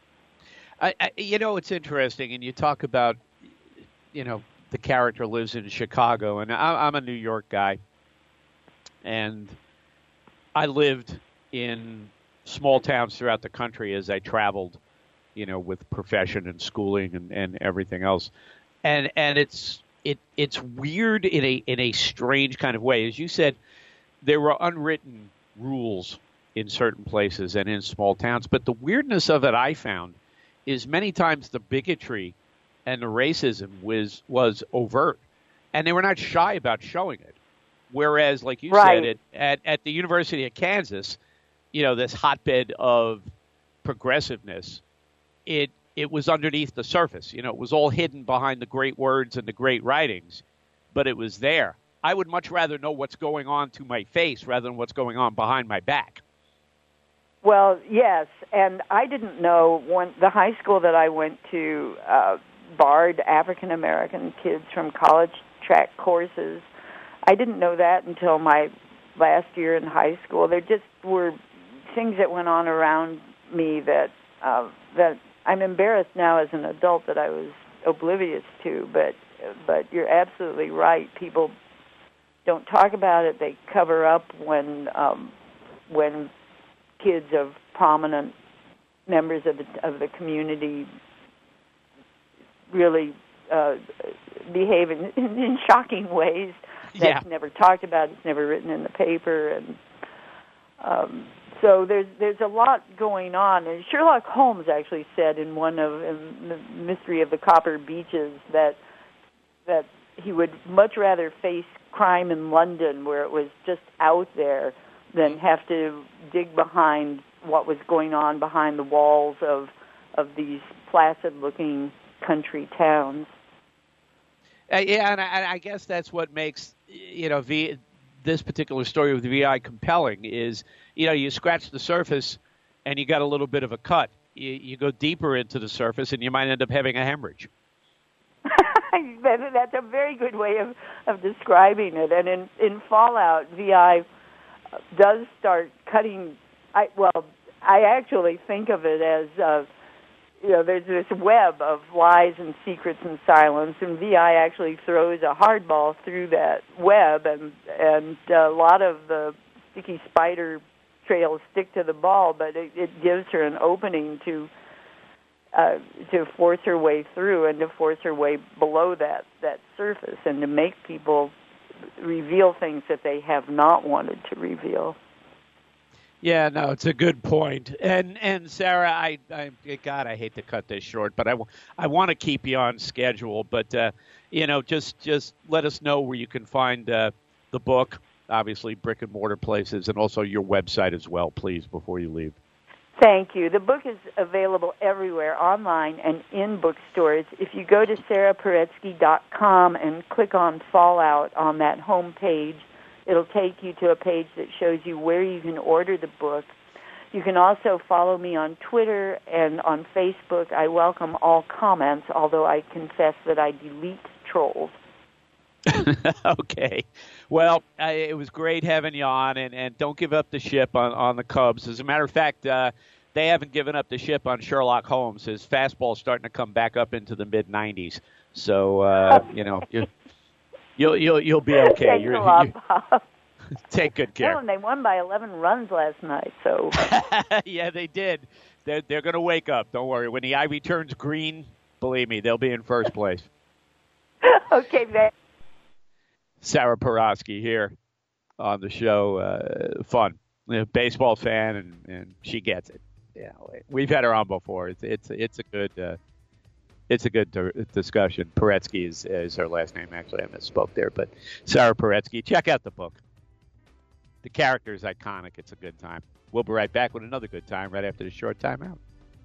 It's interesting, and you talk about, the character lives in Chicago, and I'm a New York guy, and I lived in small towns throughout the country as I traveled, with profession and schooling and everything else, and it's weird in a strange kind of way. As you said, there were unwritten rules in certain places and in small towns, but the weirdness of it I found is many times the bigotry and the racism was overt, and they were not shy about showing it. Whereas, like you said, at the University of Kansas, this hotbed of progressiveness, it was underneath the surface. It was all hidden behind the great words and the great writings, but it was there. I would much rather know what's going on to my face rather than what's going on behind my back. Well, yes, and I didn't know when the high school that I went to barred African American kids from college track courses. I didn't know that until my last year in high school. There just were things that went on around me that I'm embarrassed now as an adult that I was oblivious to. But you're absolutely right. People don't talk about it. They cover up when kids of prominent members of the community really behave in shocking ways. That's never talked about. It's never written in the paper, and so there's a lot going on. And Sherlock Holmes actually said in the Mystery of the Copper Beeches that he would much rather face crime in London, where it was just out there, than have to dig behind what was going on behind the walls of these placid-looking country towns. And I guess that's what makes this particular story with VI compelling. Is you scratch the surface and you got a little bit of a cut. You go deeper into the surface and you might end up having a hemorrhage. That's a very good way of describing it. And in Fallout, VI does start cutting I actually think of it as, there's this web of lies and secrets and silence, and VI actually throws a hardball through that web, and a lot of the sticky spider trails stick to the ball, but it gives her an opening to force her way through and to force her way below that surface and to make people reveal things that they have not wanted to reveal. Yeah, no, it's a good point. And Sarah, I hate to cut this short, but I want to keep you on schedule. But just let us know where you can find the book. Obviously, brick and mortar places, and also your website as well, please, before you leave. Thank you. The book is available everywhere, online and in bookstores. If you go to sarahparetsky.com and click on Fallout on that home page, it'll take you to a page that shows you where you can order the book. You can also follow me on Twitter and on Facebook. I welcome all comments, although I confess that I delete trolls. Okay. Well, it was great having you on, and don't give up the ship on the Cubs. As a matter of fact, they haven't given up the ship on Sherlock Holmes. His fastball's starting to come back up into the mid-90s. So, You'll be okay. Thanks a lot, Bob. Take good care. Well, and they won by 11 runs last night, so. Yeah, they did. They're going to wake up. Don't worry. When the ivy turns green, believe me, they'll be in first place. Okay, man. Sarah Paretsky here on the show. Fun. Baseball fan, and she gets it. Yeah, we've had her on before. It's a good. It's a good discussion. Paretsky is her last name, actually. I misspoke there. But Sarah Paretsky, check out the book. The character is iconic. It's a good time. We'll be right back with another good time right after the short timeout.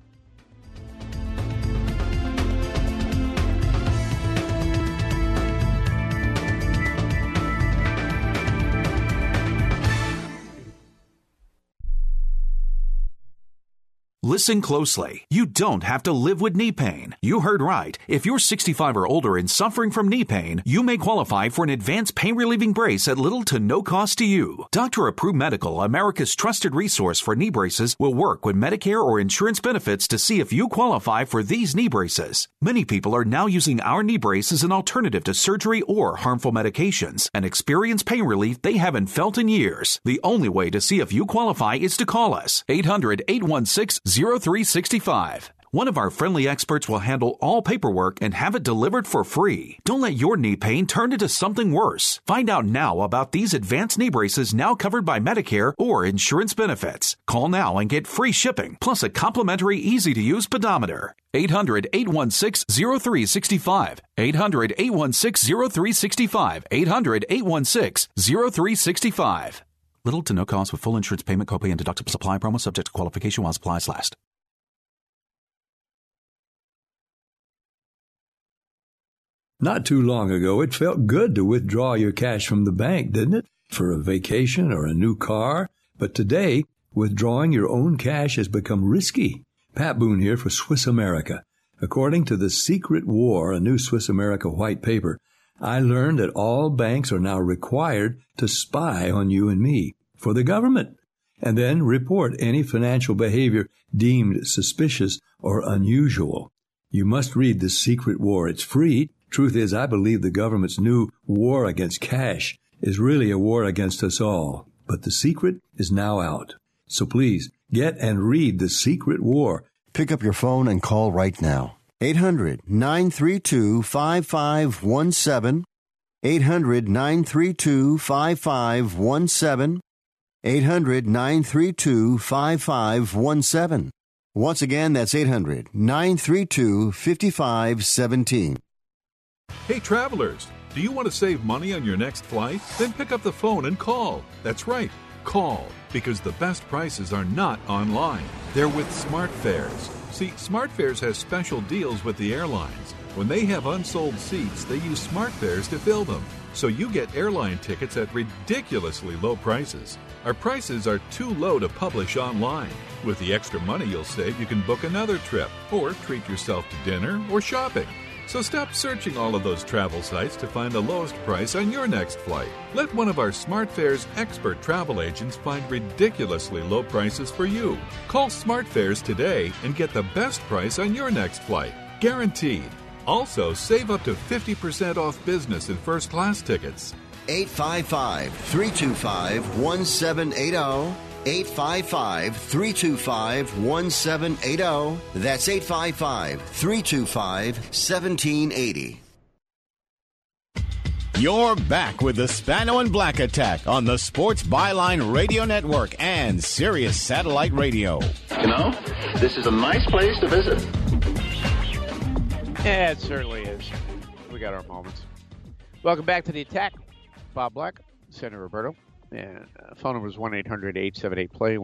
Listen closely. You don't have to live with knee pain. You heard right. If you're 65 or older and suffering from knee pain, you may qualify for an advanced pain-relieving brace at little to no cost to you. Dr. Approved Medical, America's trusted resource for knee braces, will work with Medicare or insurance benefits to see if you qualify for these knee braces. Many people are now using our knee brace as an alternative to surgery or harmful medications and experience pain relief they haven't felt in years. The only way to see if you qualify is to call us. 800-816-0365. One of our friendly experts will handle all paperwork and have it delivered for free. Don't let your knee pain turn into something worse. Find out now about these advanced knee braces now covered by Medicare or insurance benefits. Call now and get free shipping, plus a complimentary easy-to-use pedometer. 800-816-0365. 800-816-0365. 800-816-0365. Little to no cost with full insurance payment, copay, and deductible supply promo subject to qualification while supplies last. Not too long ago, it felt good to withdraw your cash from the bank, didn't it? For a vacation or a new car. But today, withdrawing your own cash has become risky. Pat Boone here for Swiss America. According to The Secret War, a new Swiss America white paper, I learned that all banks are now required to spy on you and me for the government, and then report any financial behavior deemed suspicious or unusual. You must read The Secret War. It's free. Truth is, I believe the government's new war against cash is really a war against us all. But the secret is now out. So please, get and read The Secret War. Pick up your phone and call right now. 800-932-5517. 800-932-5517. 800-932-5517. Once again, that's 800-932-5517. Hey, travelers, do you want to save money on your next flight? Then pick up the phone and call. That's right, call, because the best prices are not online. They're with SmartFares. See, SmartFares has special deals with the airlines. When they have unsold seats, they use SmartFares to fill them. So you get airline tickets at ridiculously low prices. Our prices are too low to publish online. With the extra money you'll save, you can book another trip or treat yourself to dinner or shopping. So stop searching all of those travel sites to find the lowest price on your next flight. Let one of our SmartFares expert travel agents find ridiculously low prices for you. Call SmartFares today and get the best price on your next flight. Guaranteed. Also, save up to 50% off business and first class tickets. 855-325-1780. 855-325-1780. That's 855-325-1780. You're back with the Spano and Black Attack on the Sports Byline Radio Network and Sirius Satellite Radio. You know, this is a nice place to visit. Yeah, it certainly is. We got our moments. Welcome back to the Attack. Bob Black, Senator Roberto. And phone number is 1-800-878-PLAY,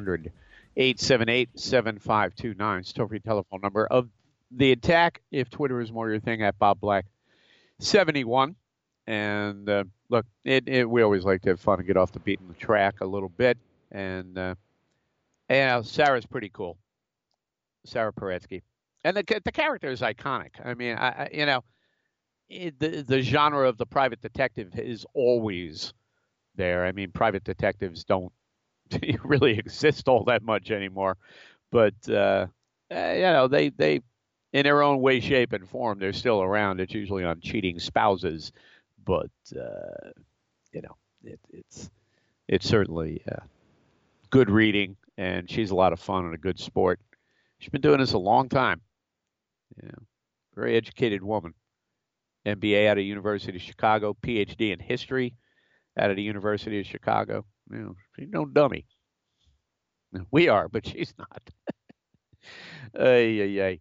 1-800-878-7529. It's toll-free telephone number of the Attack. If Twitter is more your thing, at Bob Black 71. And look, we always like to have fun and get off the beaten track a little bit. And Sarah's pretty cool, Sarah Paretsky, and the character is iconic. I mean, the genre of the private detective is always there. I mean, private detectives don't really exist all that much anymore, but they in their own way, shape, and form, they're still around. It's usually on cheating spouses, but it's certainly good reading, and she's a lot of fun and a good sport. She's been doing this a long time. Yeah, very educated woman. MBA out of University of Chicago, PhD in history out of the University of Chicago. She's no dummy. We are, but she's not. Again,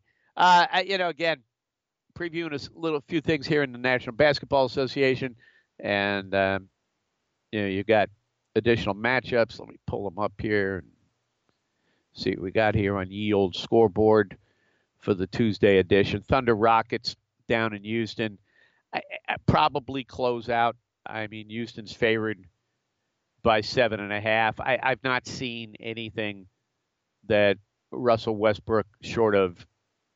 previewing a few things here in the National Basketball Association, and you got additional matchups. Let me pull them up here and see what we got here on ye old scoreboard for the Tuesday edition. Thunder Rockets down in Houston. I probably close out. I mean, Houston's favored by 7.5. I've not seen anything that Russell Westbrook, short of,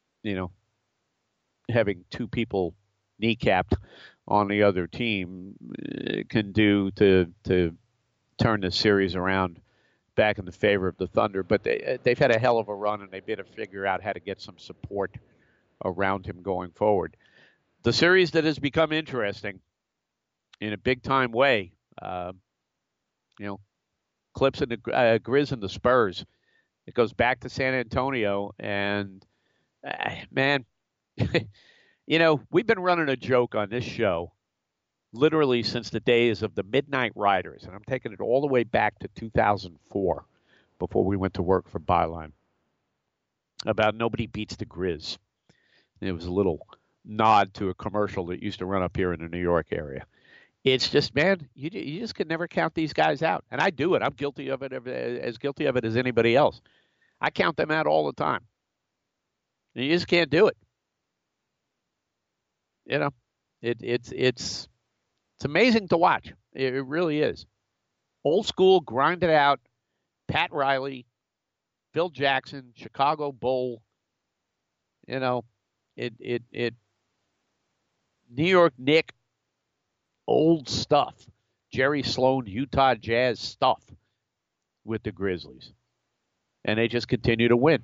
having two people kneecapped on the other team, can do to turn the series around back in the favor of the Thunder. But they've had a hell of a run, and they've got to figure out how to get some support around him going forward. The series that has become interesting in a big-time way, Clips and the Grizz and the Spurs. It goes back to San Antonio, and, man, we've been running a joke on this show literally since the days of the Midnight Riders, and I'm taking it all the way back to 2004 before we went to work for Byline, about nobody beats the Grizz. And it was a little nod to a commercial that used to run up here in the New York area. It's just, man, you just could never count these guys out. And I do it. I'm guilty of it, as guilty of it as anybody else. I count them out all the time. And you just can't do it. It's amazing to watch. It really is. Old school, grinded out, Pat Riley, Phil Jackson, Chicago Bull, New York Knick, old stuff. Jerry Sloan, Utah Jazz stuff with the Grizzlies. And they just continue to win.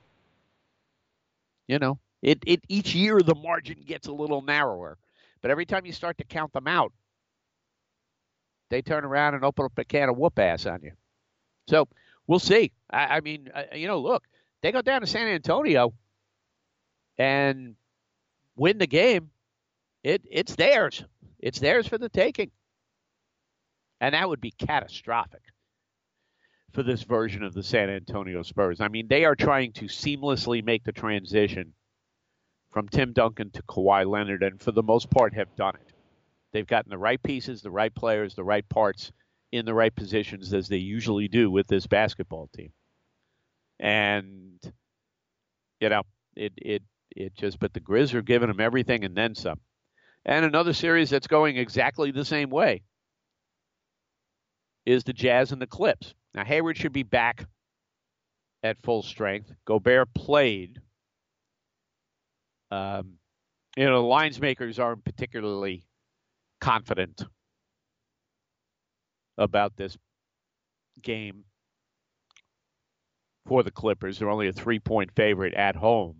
Each year the margin gets a little narrower. But every time you start to count them out, they turn around and open up a can of whoop ass on you. So we'll see. I mean, look, they go down to San Antonio and win the game. It's theirs. It's theirs for the taking. And that would be catastrophic for this version of the San Antonio Spurs. I mean, they are trying to seamlessly make the transition from Tim Duncan to Kawhi Leonard, and for the most part have done it. They've gotten the right pieces, the right players, the right parts in the right positions, as they usually do with this basketball team. And, but the Grizz are giving them everything and then some. And another series that's going exactly the same way is the Jazz and the Clips. Now, Hayward should be back at full strength. Gobert played the lines makers aren't particularly confident about this game for the Clippers. They're only a 3-point favorite at home.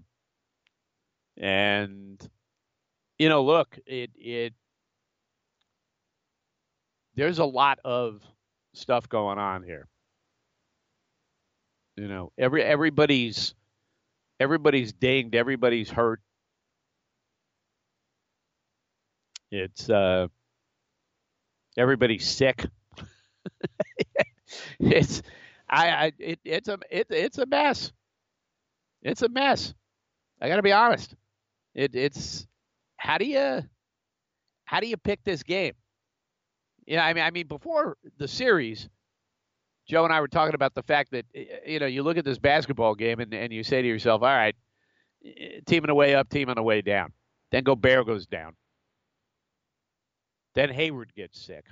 And, look, there's a lot of stuff going on here. Everybody's dinged, everybody's hurt. It's everybody's sick. It's a mess. It's a mess. I got to be honest. It's how do you pick this game? I mean, before the series, Joe and I were talking about the fact that you look at this basketball game and you say to yourself, all right, team on the way up, team on the way down. Then Gobert goes down. Then Hayward gets sick.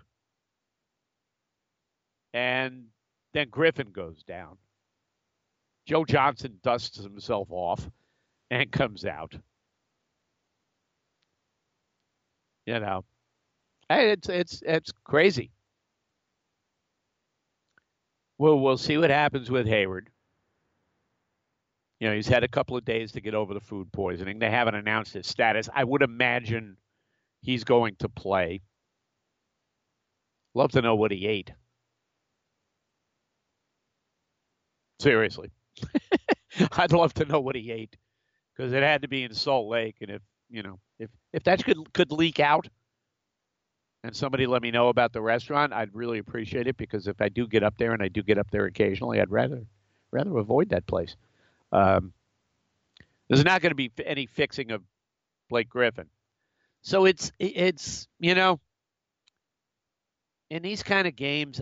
And then Griffin goes down. Joe Johnson dusts himself off and comes out. It's crazy. We'll see what happens with Hayward. He's had a couple of days to get over the food poisoning. They haven't announced his status. I would imagine he's going to play. Love to know what he ate. Seriously. I'd love to know what he ate, because it had to be in Salt Lake. And if that could leak out and somebody let me know about the restaurant, I'd really appreciate it, because if I do get up there, and I do get up there occasionally, I'd rather avoid that place. There's not going to be any fixing of Blake Griffin. So it's in these kind of games,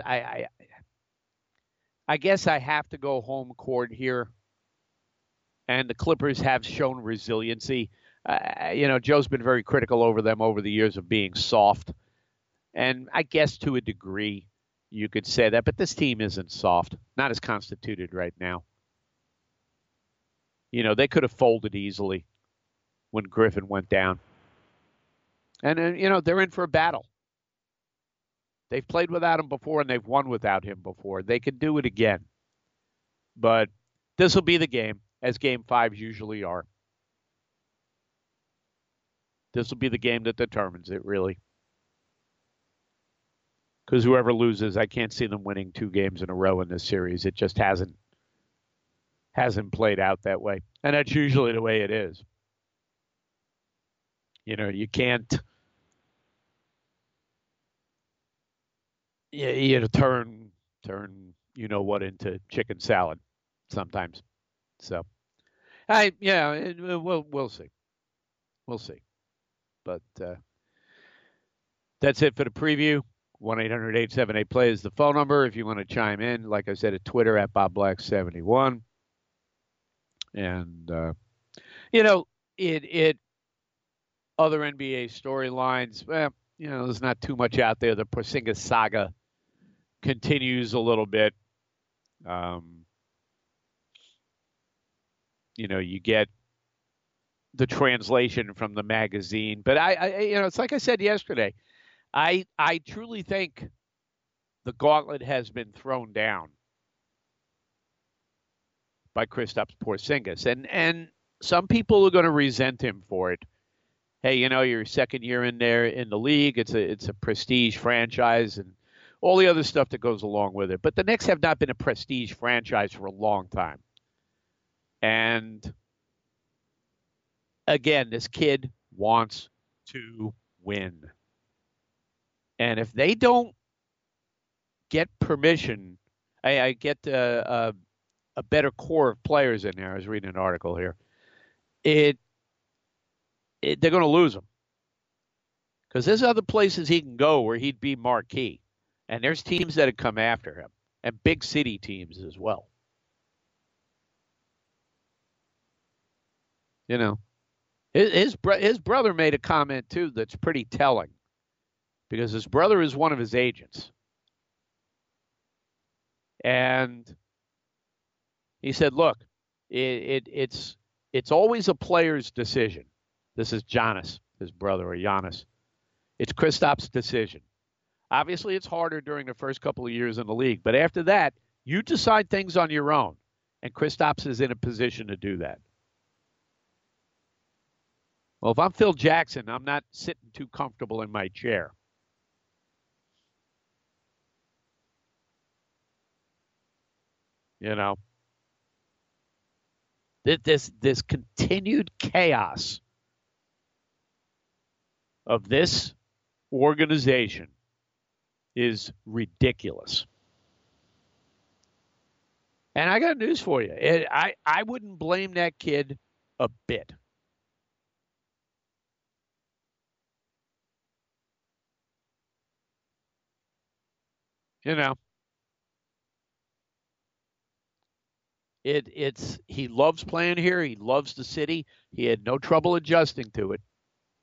I guess I have to go home court here. And the Clippers have shown resiliency. Joe's been very critical over them over the years of being soft. And I guess to a degree you could say that. But this team isn't soft. Not as constituted right now. They could have folded easily when Griffin went down. And, they're in for a battle. They've played without him before, and they've won without him before. They could do it again. But this will be the game, as Game 5s usually are. This will be the game that determines it, really. Because whoever loses, I can't see them winning 2 games in a row in this series. It just hasn't played out that way. And that's usually the way it is. You can't turn what into chicken salad sometimes. So we'll see. We'll see. But that's it for the preview. 1-800-878-PLAY is the phone number if you want to chime in. Like I said, at Twitter at BobBlack71. And it other NBA storylines. Well, there's not too much out there. The Porzingis saga continues a little bit. You get the translation from the magazine, but I it's like I said yesterday. I truly think the gauntlet has been thrown down by Kristaps Porzingis, and some people are going to resent him for it. Hey, your second year in there in the league, it's a prestige franchise and all the other stuff that goes along with it. But the Knicks have not been a prestige franchise for a long time. And again, this kid wants to win. And if they don't get permission, I get a better core of players in there. I was reading an article here. They're going to lose him. Because there's other places he can go where he'd be marquee. And there's teams that have come after him. And big city teams as well. His brother made a comment, too, that's pretty telling. Because his brother is one of his agents. And he said, look, it's always a player's decision. This is Giannis, his brother, or Giannis. It's Kristaps' decision. Obviously, it's harder during the first couple of years in the league, but after that, you decide things on your own, and Kristaps is in a position to do that. Well, if I'm Phil Jackson, I'm not sitting too comfortable in my chair. You know, this continued chaos of this organization is ridiculous. And I got news for you. I wouldn't blame that kid a bit. You know, he loves playing here. He loves the city. He had no trouble adjusting to it.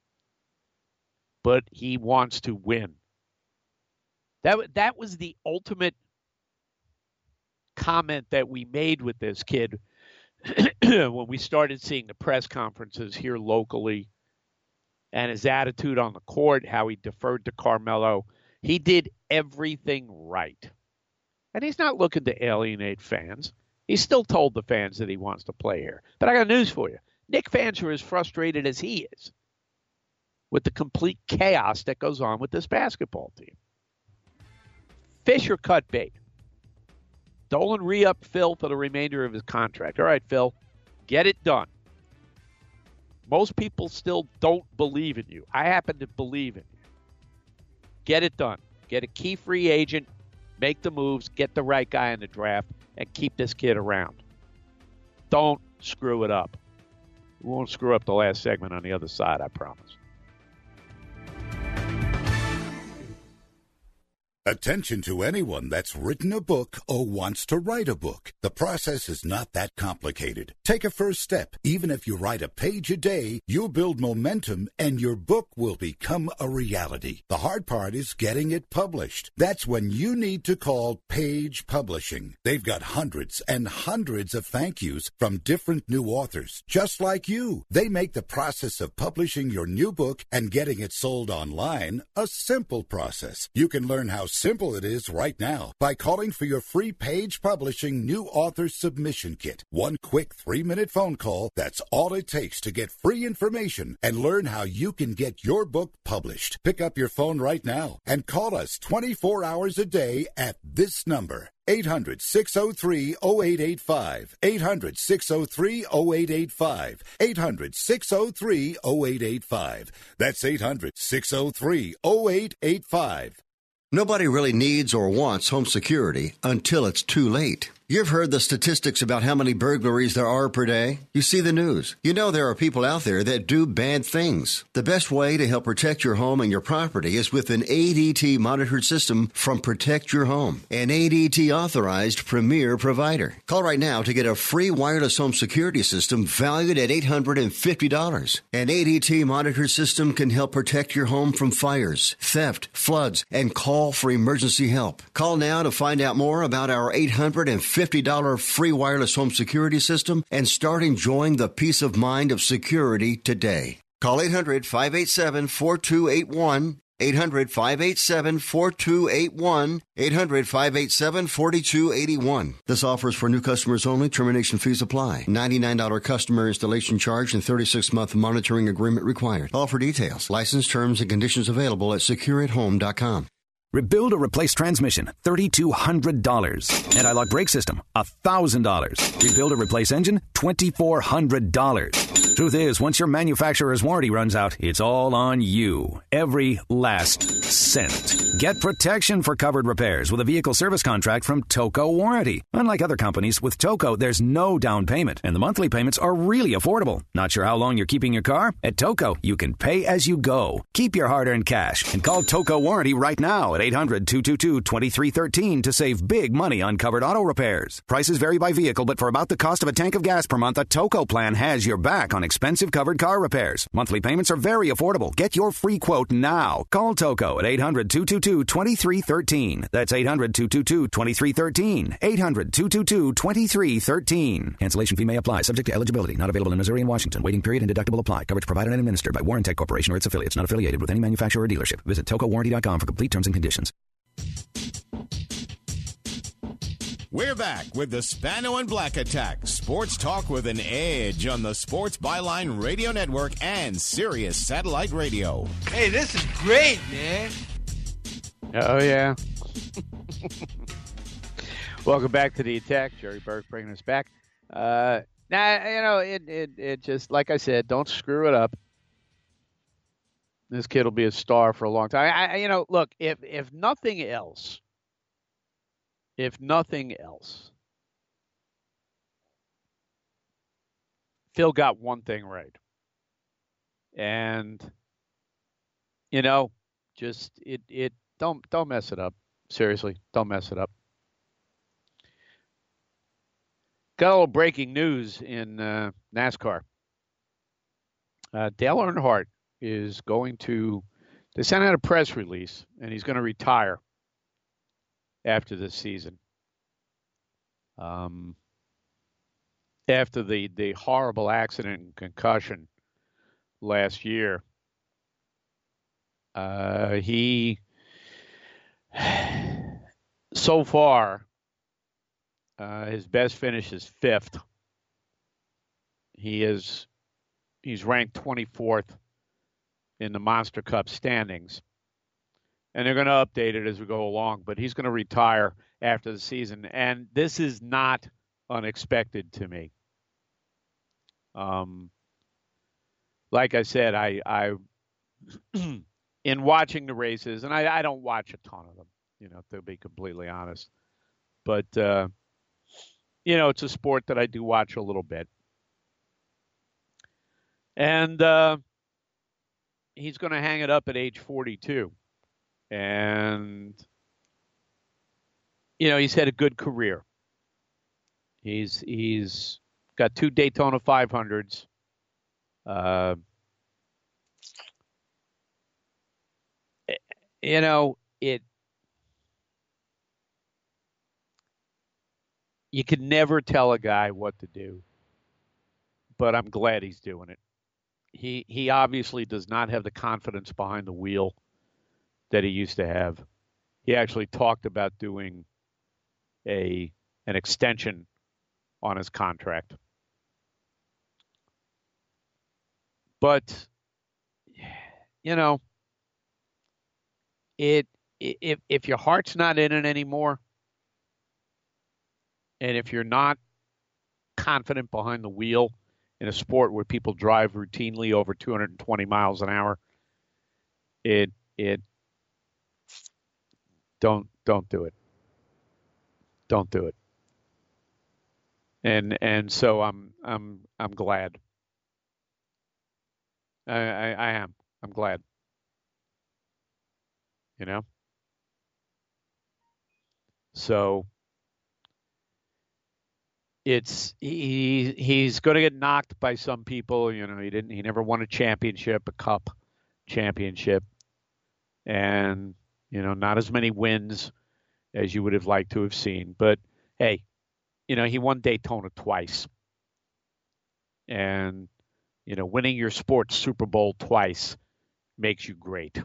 But he wants to win. That was the ultimate comment that we made with this kid when we started seeing the press conferences here locally and his attitude on the court, how he deferred to Carmelo. He did everything right. And he's not looking to alienate fans. He still told the fans that he wants to play here. But I got news for you. Knick fans are as frustrated as he is with the complete chaos that goes on with this basketball team. Fisher cut bait. Dolan re-upped Phil for the remainder of his contract. All right, Phil, get it done. Most people still don't believe in you. I happen to believe in you. Get it done. Get a key free agent, make the moves, get the right guy in the draft, and keep this kid around. Don't screw it up. We won't screw up the last segment on the other side, I promise. Attention to anyone that's written a book or wants to write a book. The process is not that complicated. Take a first step. Even if you write a page a day, you'll build momentum and your book will become a reality. The hard part is getting it published. That's when you need to call Page Publishing. They've got hundreds and hundreds of thank yous from different new authors, just like you. They make the process of publishing your new book and getting it sold online a simple process. You can learn how simple it is right now by calling for your free Page Publishing new author submission kit. One quick 3-minute phone call, that's all it takes to get free information and learn how you can get your book published. Pick up your phone right now and call us 24 hours a day at this number. 800-603-0885. 800-603-0885. 800-603-0885. That's 800-603-0885. Nobody really needs or wants home security until it's too late. You've heard the statistics about how many burglaries there are per day. You see the news. You know there are people out there that do bad things. The best way to help protect your home and your property is with an ADT monitored system from Protect Your Home, an ADT authorized premier provider. Call right now to get a free wireless home security system valued at $850. An ADT monitored system can help protect your home from fires, theft, floods, and call for emergency help. Call now to find out more about our $850 free wireless home security system and start enjoying the peace of mind of security today. Call 800-587-4281, 800-587-4281, 800-587-4281. This offer is for new customers only. Termination fees apply. $99 customer installation charge and 36-month monitoring agreement required. All for details. License terms and conditions available at secureathome.com. Rebuild or replace transmission, $3,200. Anti-lock brake system, $1,000. Rebuild or replace engine, $2,400. Truth is, once your manufacturer's warranty runs out, it's all on you. Every last cent. Get protection for covered repairs with a vehicle service contract from Toco Warranty. Unlike other companies, with Toco, there's no down payment, and the monthly payments are really affordable. Not sure how long you're keeping your car? At Toco, you can pay as you go. Keep your hard-earned cash and call Toco Warranty right now at 800-222-2313 to save big money on covered auto repairs. Prices vary by vehicle, but for about the cost of a tank of gas per month, a Toco plan has your back on expensive covered car repairs. Monthly payments are very affordable. Get your free quote now. Call Toco at 800-222-2313. That's 800-222-2313. 800-222-2313. Cancellation fee may apply, subject to eligibility. Not available in Missouri and Washington. Waiting period and deductible apply. Coverage provided and administered by Warrantech Corporation or its affiliates. Not affiliated with any manufacturer or dealership. Visit TocoWarranty.com for complete terms and conditions. We're back with the Spano and Black Attack. Sports talk with an edge on the Sports Byline Radio Network and Sirius Satellite Radio. Hey, this is great, man. Oh, yeah. Welcome back to the Attack. Jerry Burke bringing us back. Now, it just, like I said, don't screw it up. This kid will be a star for a long time. Look, if nothing else, Phil got one thing right. And, just don't mess it up. Seriously, don't mess it up. Got a little breaking news in NASCAR. Dale Earnhardt is going to send out a press release, and he's going to retire after this season. After the horrible accident and concussion last year, he so far his best finish is 5th. He's ranked 24th in the Monster Cup standings. And they're going to update it as we go along, but he's going to retire after the season. And this is not unexpected to me. Like I said, I in watching the races, and I don't watch a ton of them, to be completely honest. But, it's a sport that I do watch a little bit. And he's going to hang it up at age 42. And, he's had a good career. He's got 2 Daytona 500s. You could never tell a guy what to do, but I'm glad he's doing it. He obviously does not have the confidence behind the wheel that he used to have. He actually talked about doing an extension on his contract. But if your heart's not in it anymore, and if you're not confident behind the wheel in a sport where people drive routinely over 220 miles an hour, don't do it. Don't do it. And so I'm glad. I am. I'm glad. So he's going to get knocked by some people. He never won a championship, a cup championship, and not as many wins as you would have liked to have seen. But hey, he won Daytona twice, and winning your sports Super Bowl twice makes you great.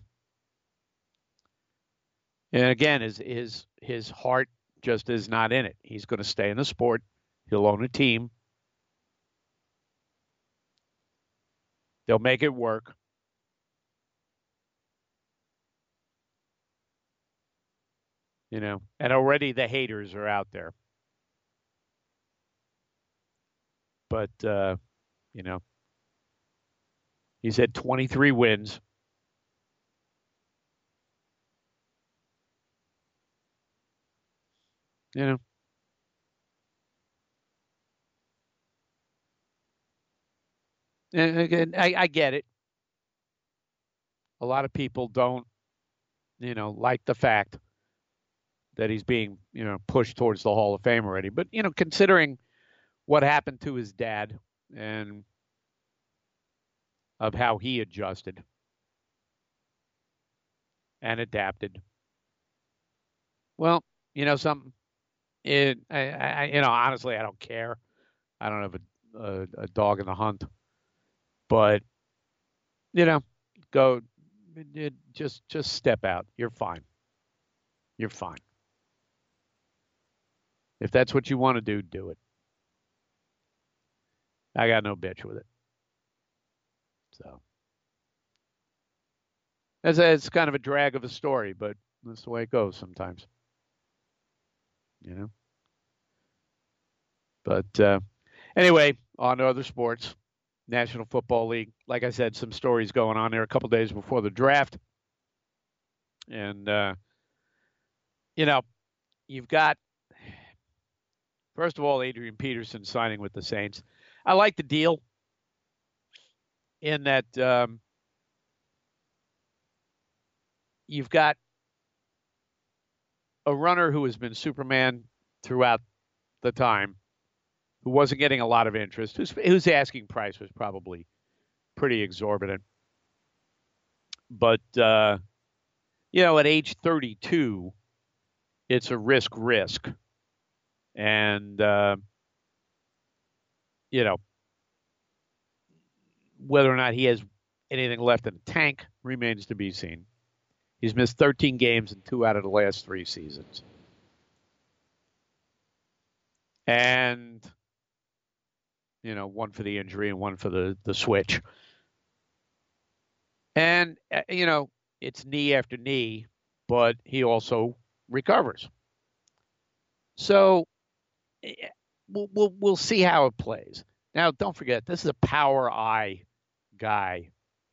And again, his heart just is not in it. He's going to stay in the sport. He'll own a team. They'll make it work. And already the haters are out there. But, he's had 23 wins. And again, I get it. A lot of people don't like the fact that he's being, pushed towards the Hall of Fame already. But, considering what happened to his dad and of how he adjusted and adapted, well, something. Honestly, I don't care. I don't have a dog in the hunt, but go, just step out. You're fine. You're fine. If that's what you want to do it. I got no bitch with it. So it's kind of a drag of a story, but that's the way it goes sometimes. But anyway, on to other sports. National Football League. Like I said, some stories going on there a couple days before the draft. And, you've got, first of all, Adrian Peterson signing with the Saints. I like the deal in that you've got a runner who has been Superman throughout the time, who wasn't getting a lot of interest, whose asking price was probably pretty exorbitant. But, at age 32, it's a risk. And, whether or not he has anything left in the tank remains to be seen. He's missed 13 games in 2 out of the last 3 seasons. And, one for the injury and one for the switch. And, it's knee after knee, but he also recovers. So we'll see how it plays. Now, don't forget, this is a power eye guy,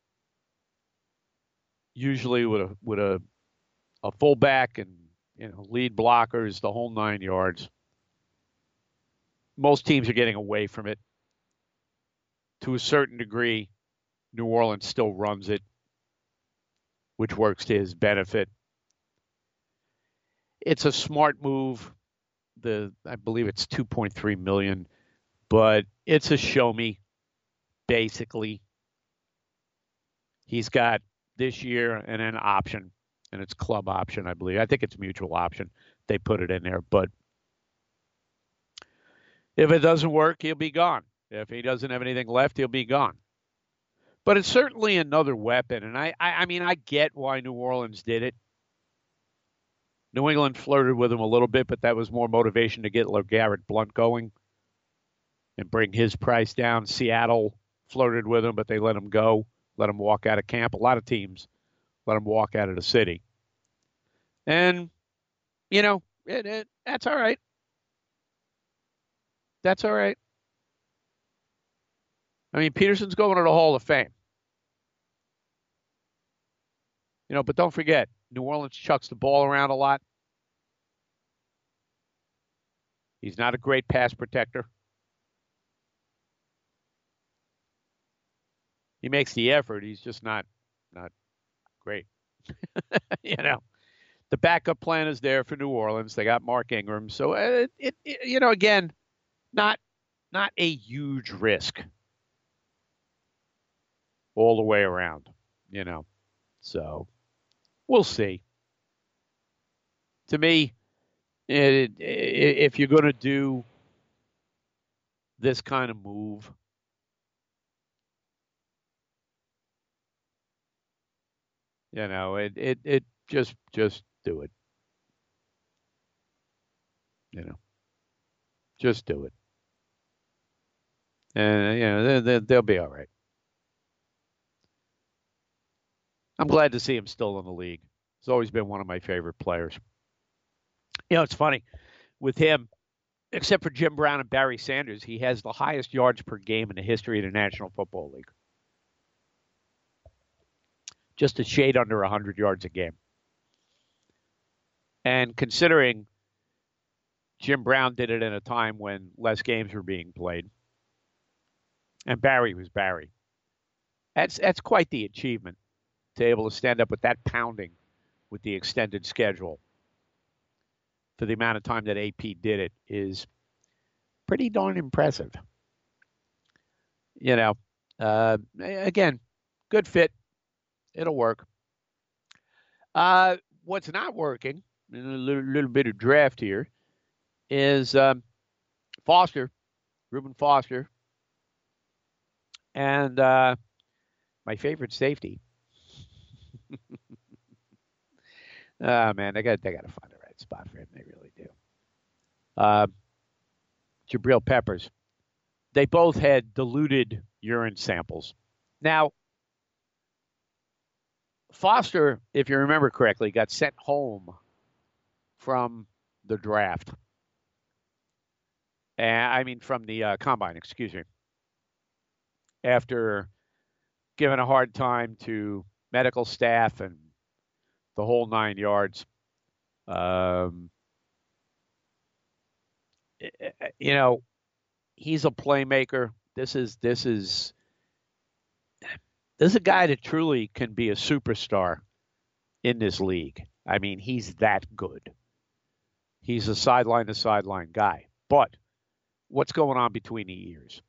usually with a fullback and lead blockers, the whole 9 yards. Most teams are getting away from it. To a certain degree, New Orleans still runs it, which works to his benefit. It's a smart move. I believe it's $2.3 million, but it's a show me, basically. He's got this year and an option, and it's club option, I believe. I think it's mutual option. They put it in there, but if it doesn't work, he'll be gone. If he doesn't have anything left, he'll be gone. But it's certainly another weapon, and I mean, I get why New Orleans did it. New England flirted with him a little bit, but that was more motivation to get LeGarrette Blount going and bring his price down. Seattle flirted with him, but they let him go, let him walk out of camp. A lot of teams let him walk out of the city. And, that's all right. That's all right. I mean, Peterson's going to the Hall of Fame. But don't forget, New Orleans chucks the ball around a lot. He's not a great pass protector. He makes the effort. He's just not great. The backup plan is there for New Orleans. They got Mark Ingram. So, again, not a huge risk all the way around, So we'll see. To me, if you're going to do this kind of move, it just do it. Just do it. And, they'll be all right. I'm glad to see him still in the league. He's always been one of my favorite players. It's funny. With him, except for Jim Brown and Barry Sanders, he has the highest yards per game in the history of the National Football League. Just a shade under 100 yards a game. And considering Jim Brown did it in a time when less games were being played, and Barry was Barry, that's quite the achievement to be able to stand up with that pounding with the extended schedule for the amount of time that AP did it is pretty darn impressive. Again, good fit. It'll work. What's not working, a little bit of draft here, is Foster, Reuben Foster, and my favorite safety. Man, they got to find the right spot for him. They really do. Jabril Peppers. They both had diluted urine samples. Now, Foster, if you remember correctly, got sent home from the draft. From the combine, excuse me. After giving a hard time to medical staff and the whole 9 yards. He's a playmaker. This is a guy that truly can be a superstar in this league. I mean, he's that good. He's a sideline-to-sideline guy. But what's going on between the ears?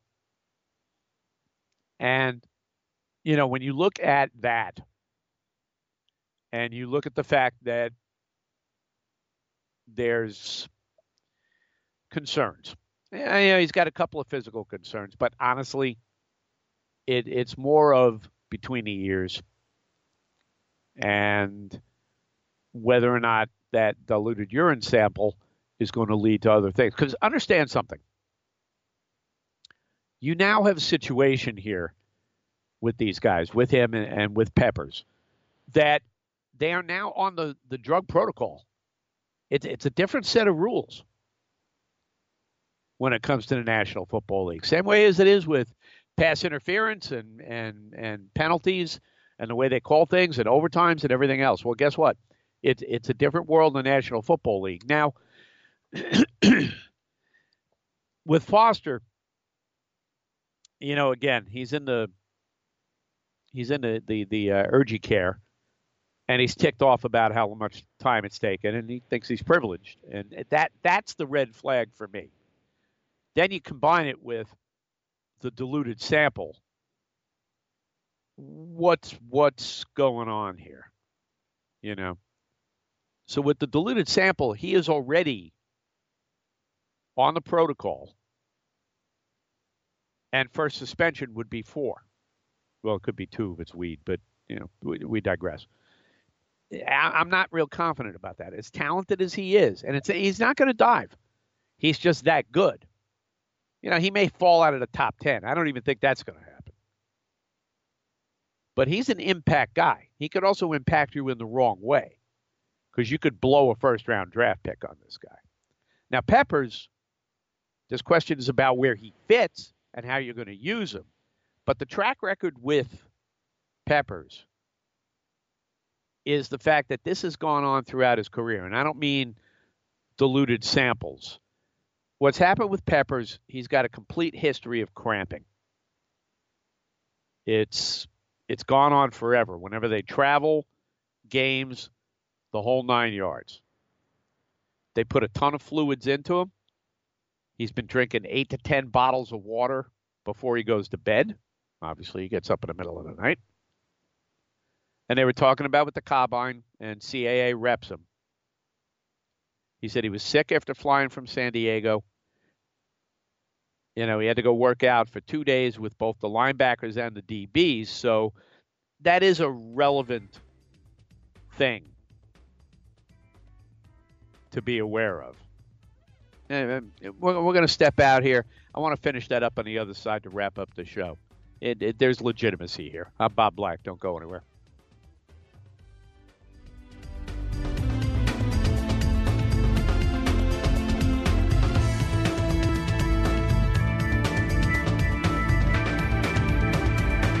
And, when you look at that, and you look at the fact that there's concerns. He's got a couple of physical concerns, but honestly, it's more of between the ears and whether or not that diluted urine sample is going to lead to other things. Because understand something. You now have a situation here with these guys, with him and with Peppers, that they are now on the drug protocol. It's a different set of rules when it comes to the National Football League. Same way as it is with pass interference and penalties and the way they call things and overtimes and everything else. Well, guess what? It's a different world in the National Football League. Now, with Foster, again, he's in the urgent care, and he's ticked off about how much time it's taken, and he thinks he's privileged. And that's the red flag for me. Then you combine it with the diluted sample. What's going on here? So with the diluted sample, he is already on the protocol, and first suspension would be 4. Well, it could be 2 if it's weed, but we digress. I'm not real confident about that. As talented as he is, and he's not going to dive. He's just that good. He may fall out of the top 10. I don't even think that's going to happen. But he's an impact guy. He could also impact you in the wrong way because you could blow a first-round draft pick on this guy. Now, Peppers, this question is about where he fits and how you're going to use him. But the track record with Peppers is the fact that this has gone on throughout his career. And I don't mean diluted samples. What's happened with Peppers, he's got a complete history of cramping. It's gone on forever. Whenever they travel, games, the whole 9 yards. They put a ton of fluids into him. He's been drinking 8 to 10 bottles of water before he goes to bed. Obviously, he gets up in the middle of the night. And they were talking about with the combine, and CAA reps him. He said he was sick after flying from San Diego. He had to go work out for 2 days with both the linebackers and the DBs. So that is a relevant thing to be aware of. And we're going to step out here. I want to finish that up on the other side to wrap up the show. There's legitimacy here. I'm Bob Black. Don't go anywhere.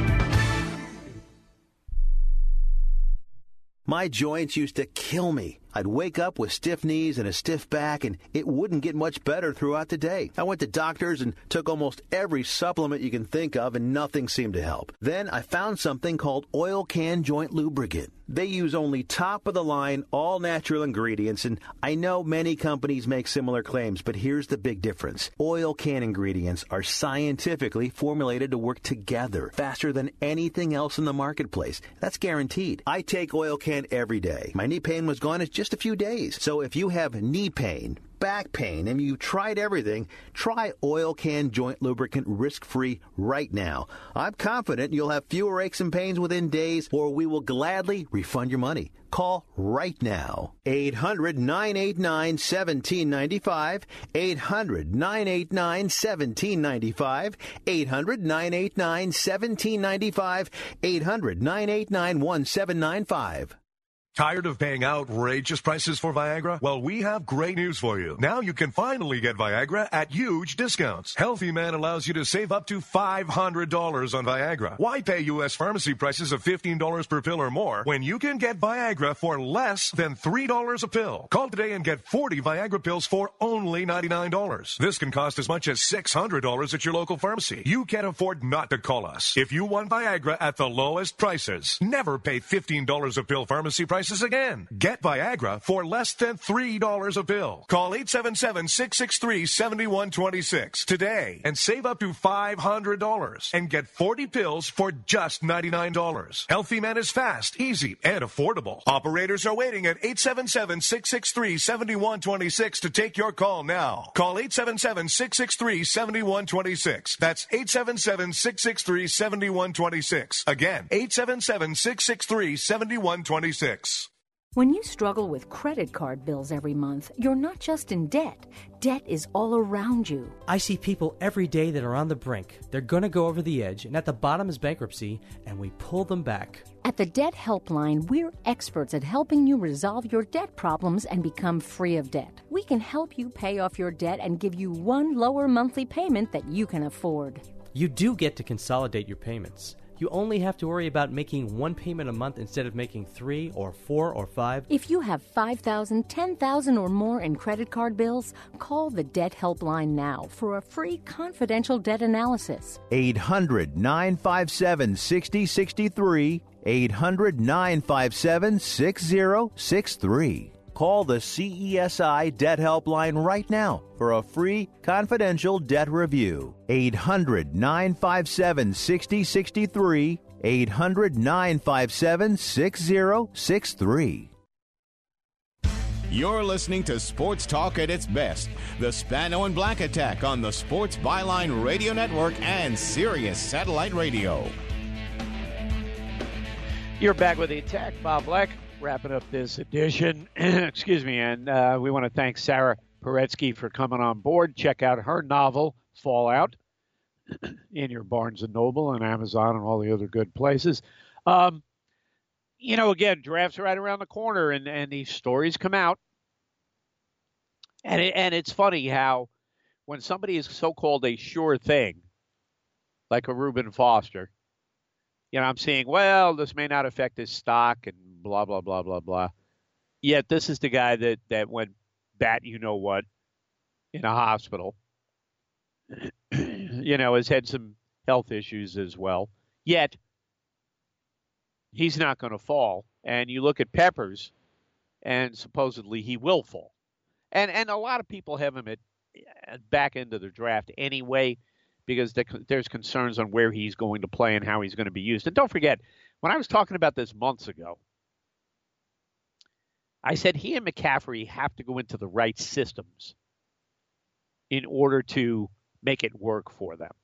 My joints used to kill me. I'd wake up with stiff knees and a stiff back, and it wouldn't get much better throughout the day. I went to doctors and took almost every supplement you can think of, and nothing seemed to help. Then I found something called Oil Can Joint Lubricant. They use only top-of-the-line, all-natural ingredients, and I know many companies make similar claims, but here's the big difference. Oil Can ingredients are scientifically formulated to work together faster than anything else in the marketplace. That's guaranteed. I take Oil Can every day. My knee pain was gone in just a few days. So if you have knee pain, back pain, and you've tried everything, try Oil Can Joint Lubricant risk-free right now. I'm confident you'll have fewer aches and pains within days, or we will gladly refund your money. Call right now. 800-989-1795. 800-989-1795. 800-989-1795. 800-989-1795. Tired of paying outrageous prices for Viagra? Well, we have great news for you. Now you can finally get Viagra at huge discounts. Healthy Man allows you to save up to $500 on Viagra. Why pay U.S. pharmacy prices of $15 per pill or more when you can get Viagra for less than $3 a pill? Call today and get 40 Viagra pills for only $99. This can cost as much as $600 at your local pharmacy. You can't afford not to call us. If you want Viagra at the lowest prices, never pay $15 a pill pharmacy prices again. Get Viagra for less than $3 a pill. Call 877-663-7126 today and save up to $500 and get 40 pills for just $99. Healthy Man is fast, easy, and affordable. Operators are waiting at 877-663-7126 to take your call now. Call 877-663-7126. That's 877-663-7126. Again, 877-663-7126. When you struggle with credit card bills every month, you're not just in debt. Debt is all around you. I see people every day that are on the brink. They're going to go over the edge, and at the bottom is bankruptcy, and we pull them back. At the Debt Helpline, we're experts at helping you resolve your debt problems and become free of debt. We can help you pay off your debt and give you one lower monthly payment that you can afford. You do get to consolidate your payments. You only have to worry about making one payment a month instead of making 3 or 4 or 5. If you have $5,000, $10,000 or more in credit card bills, call the Debt Helpline now for a free confidential debt analysis. 800-957-6063. 800-957-6063. Call the CESI Debt Helpline right now for a free confidential debt review. 800-957-6063. 800-957-6063. You're listening to Sports Talk at its best. The Spano and Black Attack on the Sports Byline Radio Network and Sirius Satellite Radio. You're back with the Attack. Bob Black wrapping up this edition. Excuse me. And we want to thank Sarah Paretsky for coming on board. Check out her novel, Fallout, in your Barnes & Noble and Amazon and all the other good places. Again, draft's right around the corner, and these stories come out. And it's funny how when somebody is so-called a sure thing, like a Reuben Foster, I'm seeing, well, this may not affect his stock and blah, blah, blah, blah, blah. Yet this is the guy that went bat you-know-what in a hospital. Has had some health issues as well. Yet he's not going to fall. And you look at Peppers, and supposedly he will fall. And a lot of people have him at back end of the draft anyway, because there's concerns on where he's going to play and how he's going to be used. And don't forget, when I was talking about this months ago, I said he and McCaffrey have to go into the right systems in order to make it work for them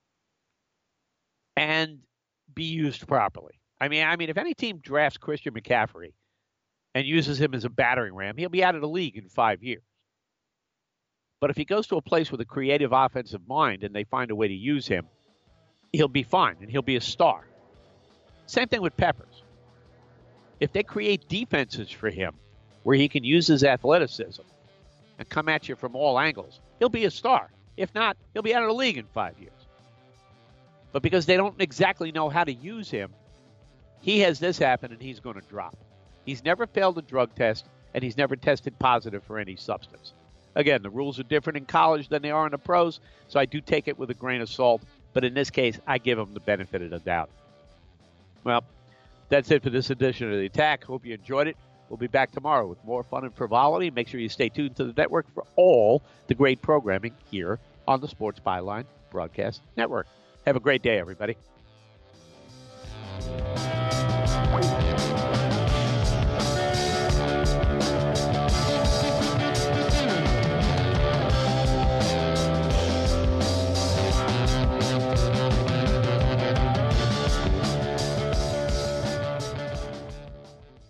and be used properly. I mean, if any team drafts Christian McCaffrey and uses him as a battering ram, he'll be out of the league in 5 years. But if he goes to a place with a creative offensive mind and they find a way to use him, he'll be fine and he'll be a star. Same thing with Peppers. If they create defenses for him where he can use his athleticism and come at you from all angles, he'll be a star. If not, he'll be out of the league in 5 years. But because they don't exactly know how to use him, he has this happen and he's going to drop. He's never failed a drug test. and he's never tested positive for any substance. Again, the rules are different in college than they are in the pros, so I do take it with a grain of salt. But in this case, I give him the benefit of the doubt. Well, that's it for this edition of The Attack. Hope you enjoyed it. We'll be back tomorrow with more fun and frivolity. Make sure you stay tuned to the network for all the great programming here on the Sports Byline Broadcast Network. Have a great day, everybody.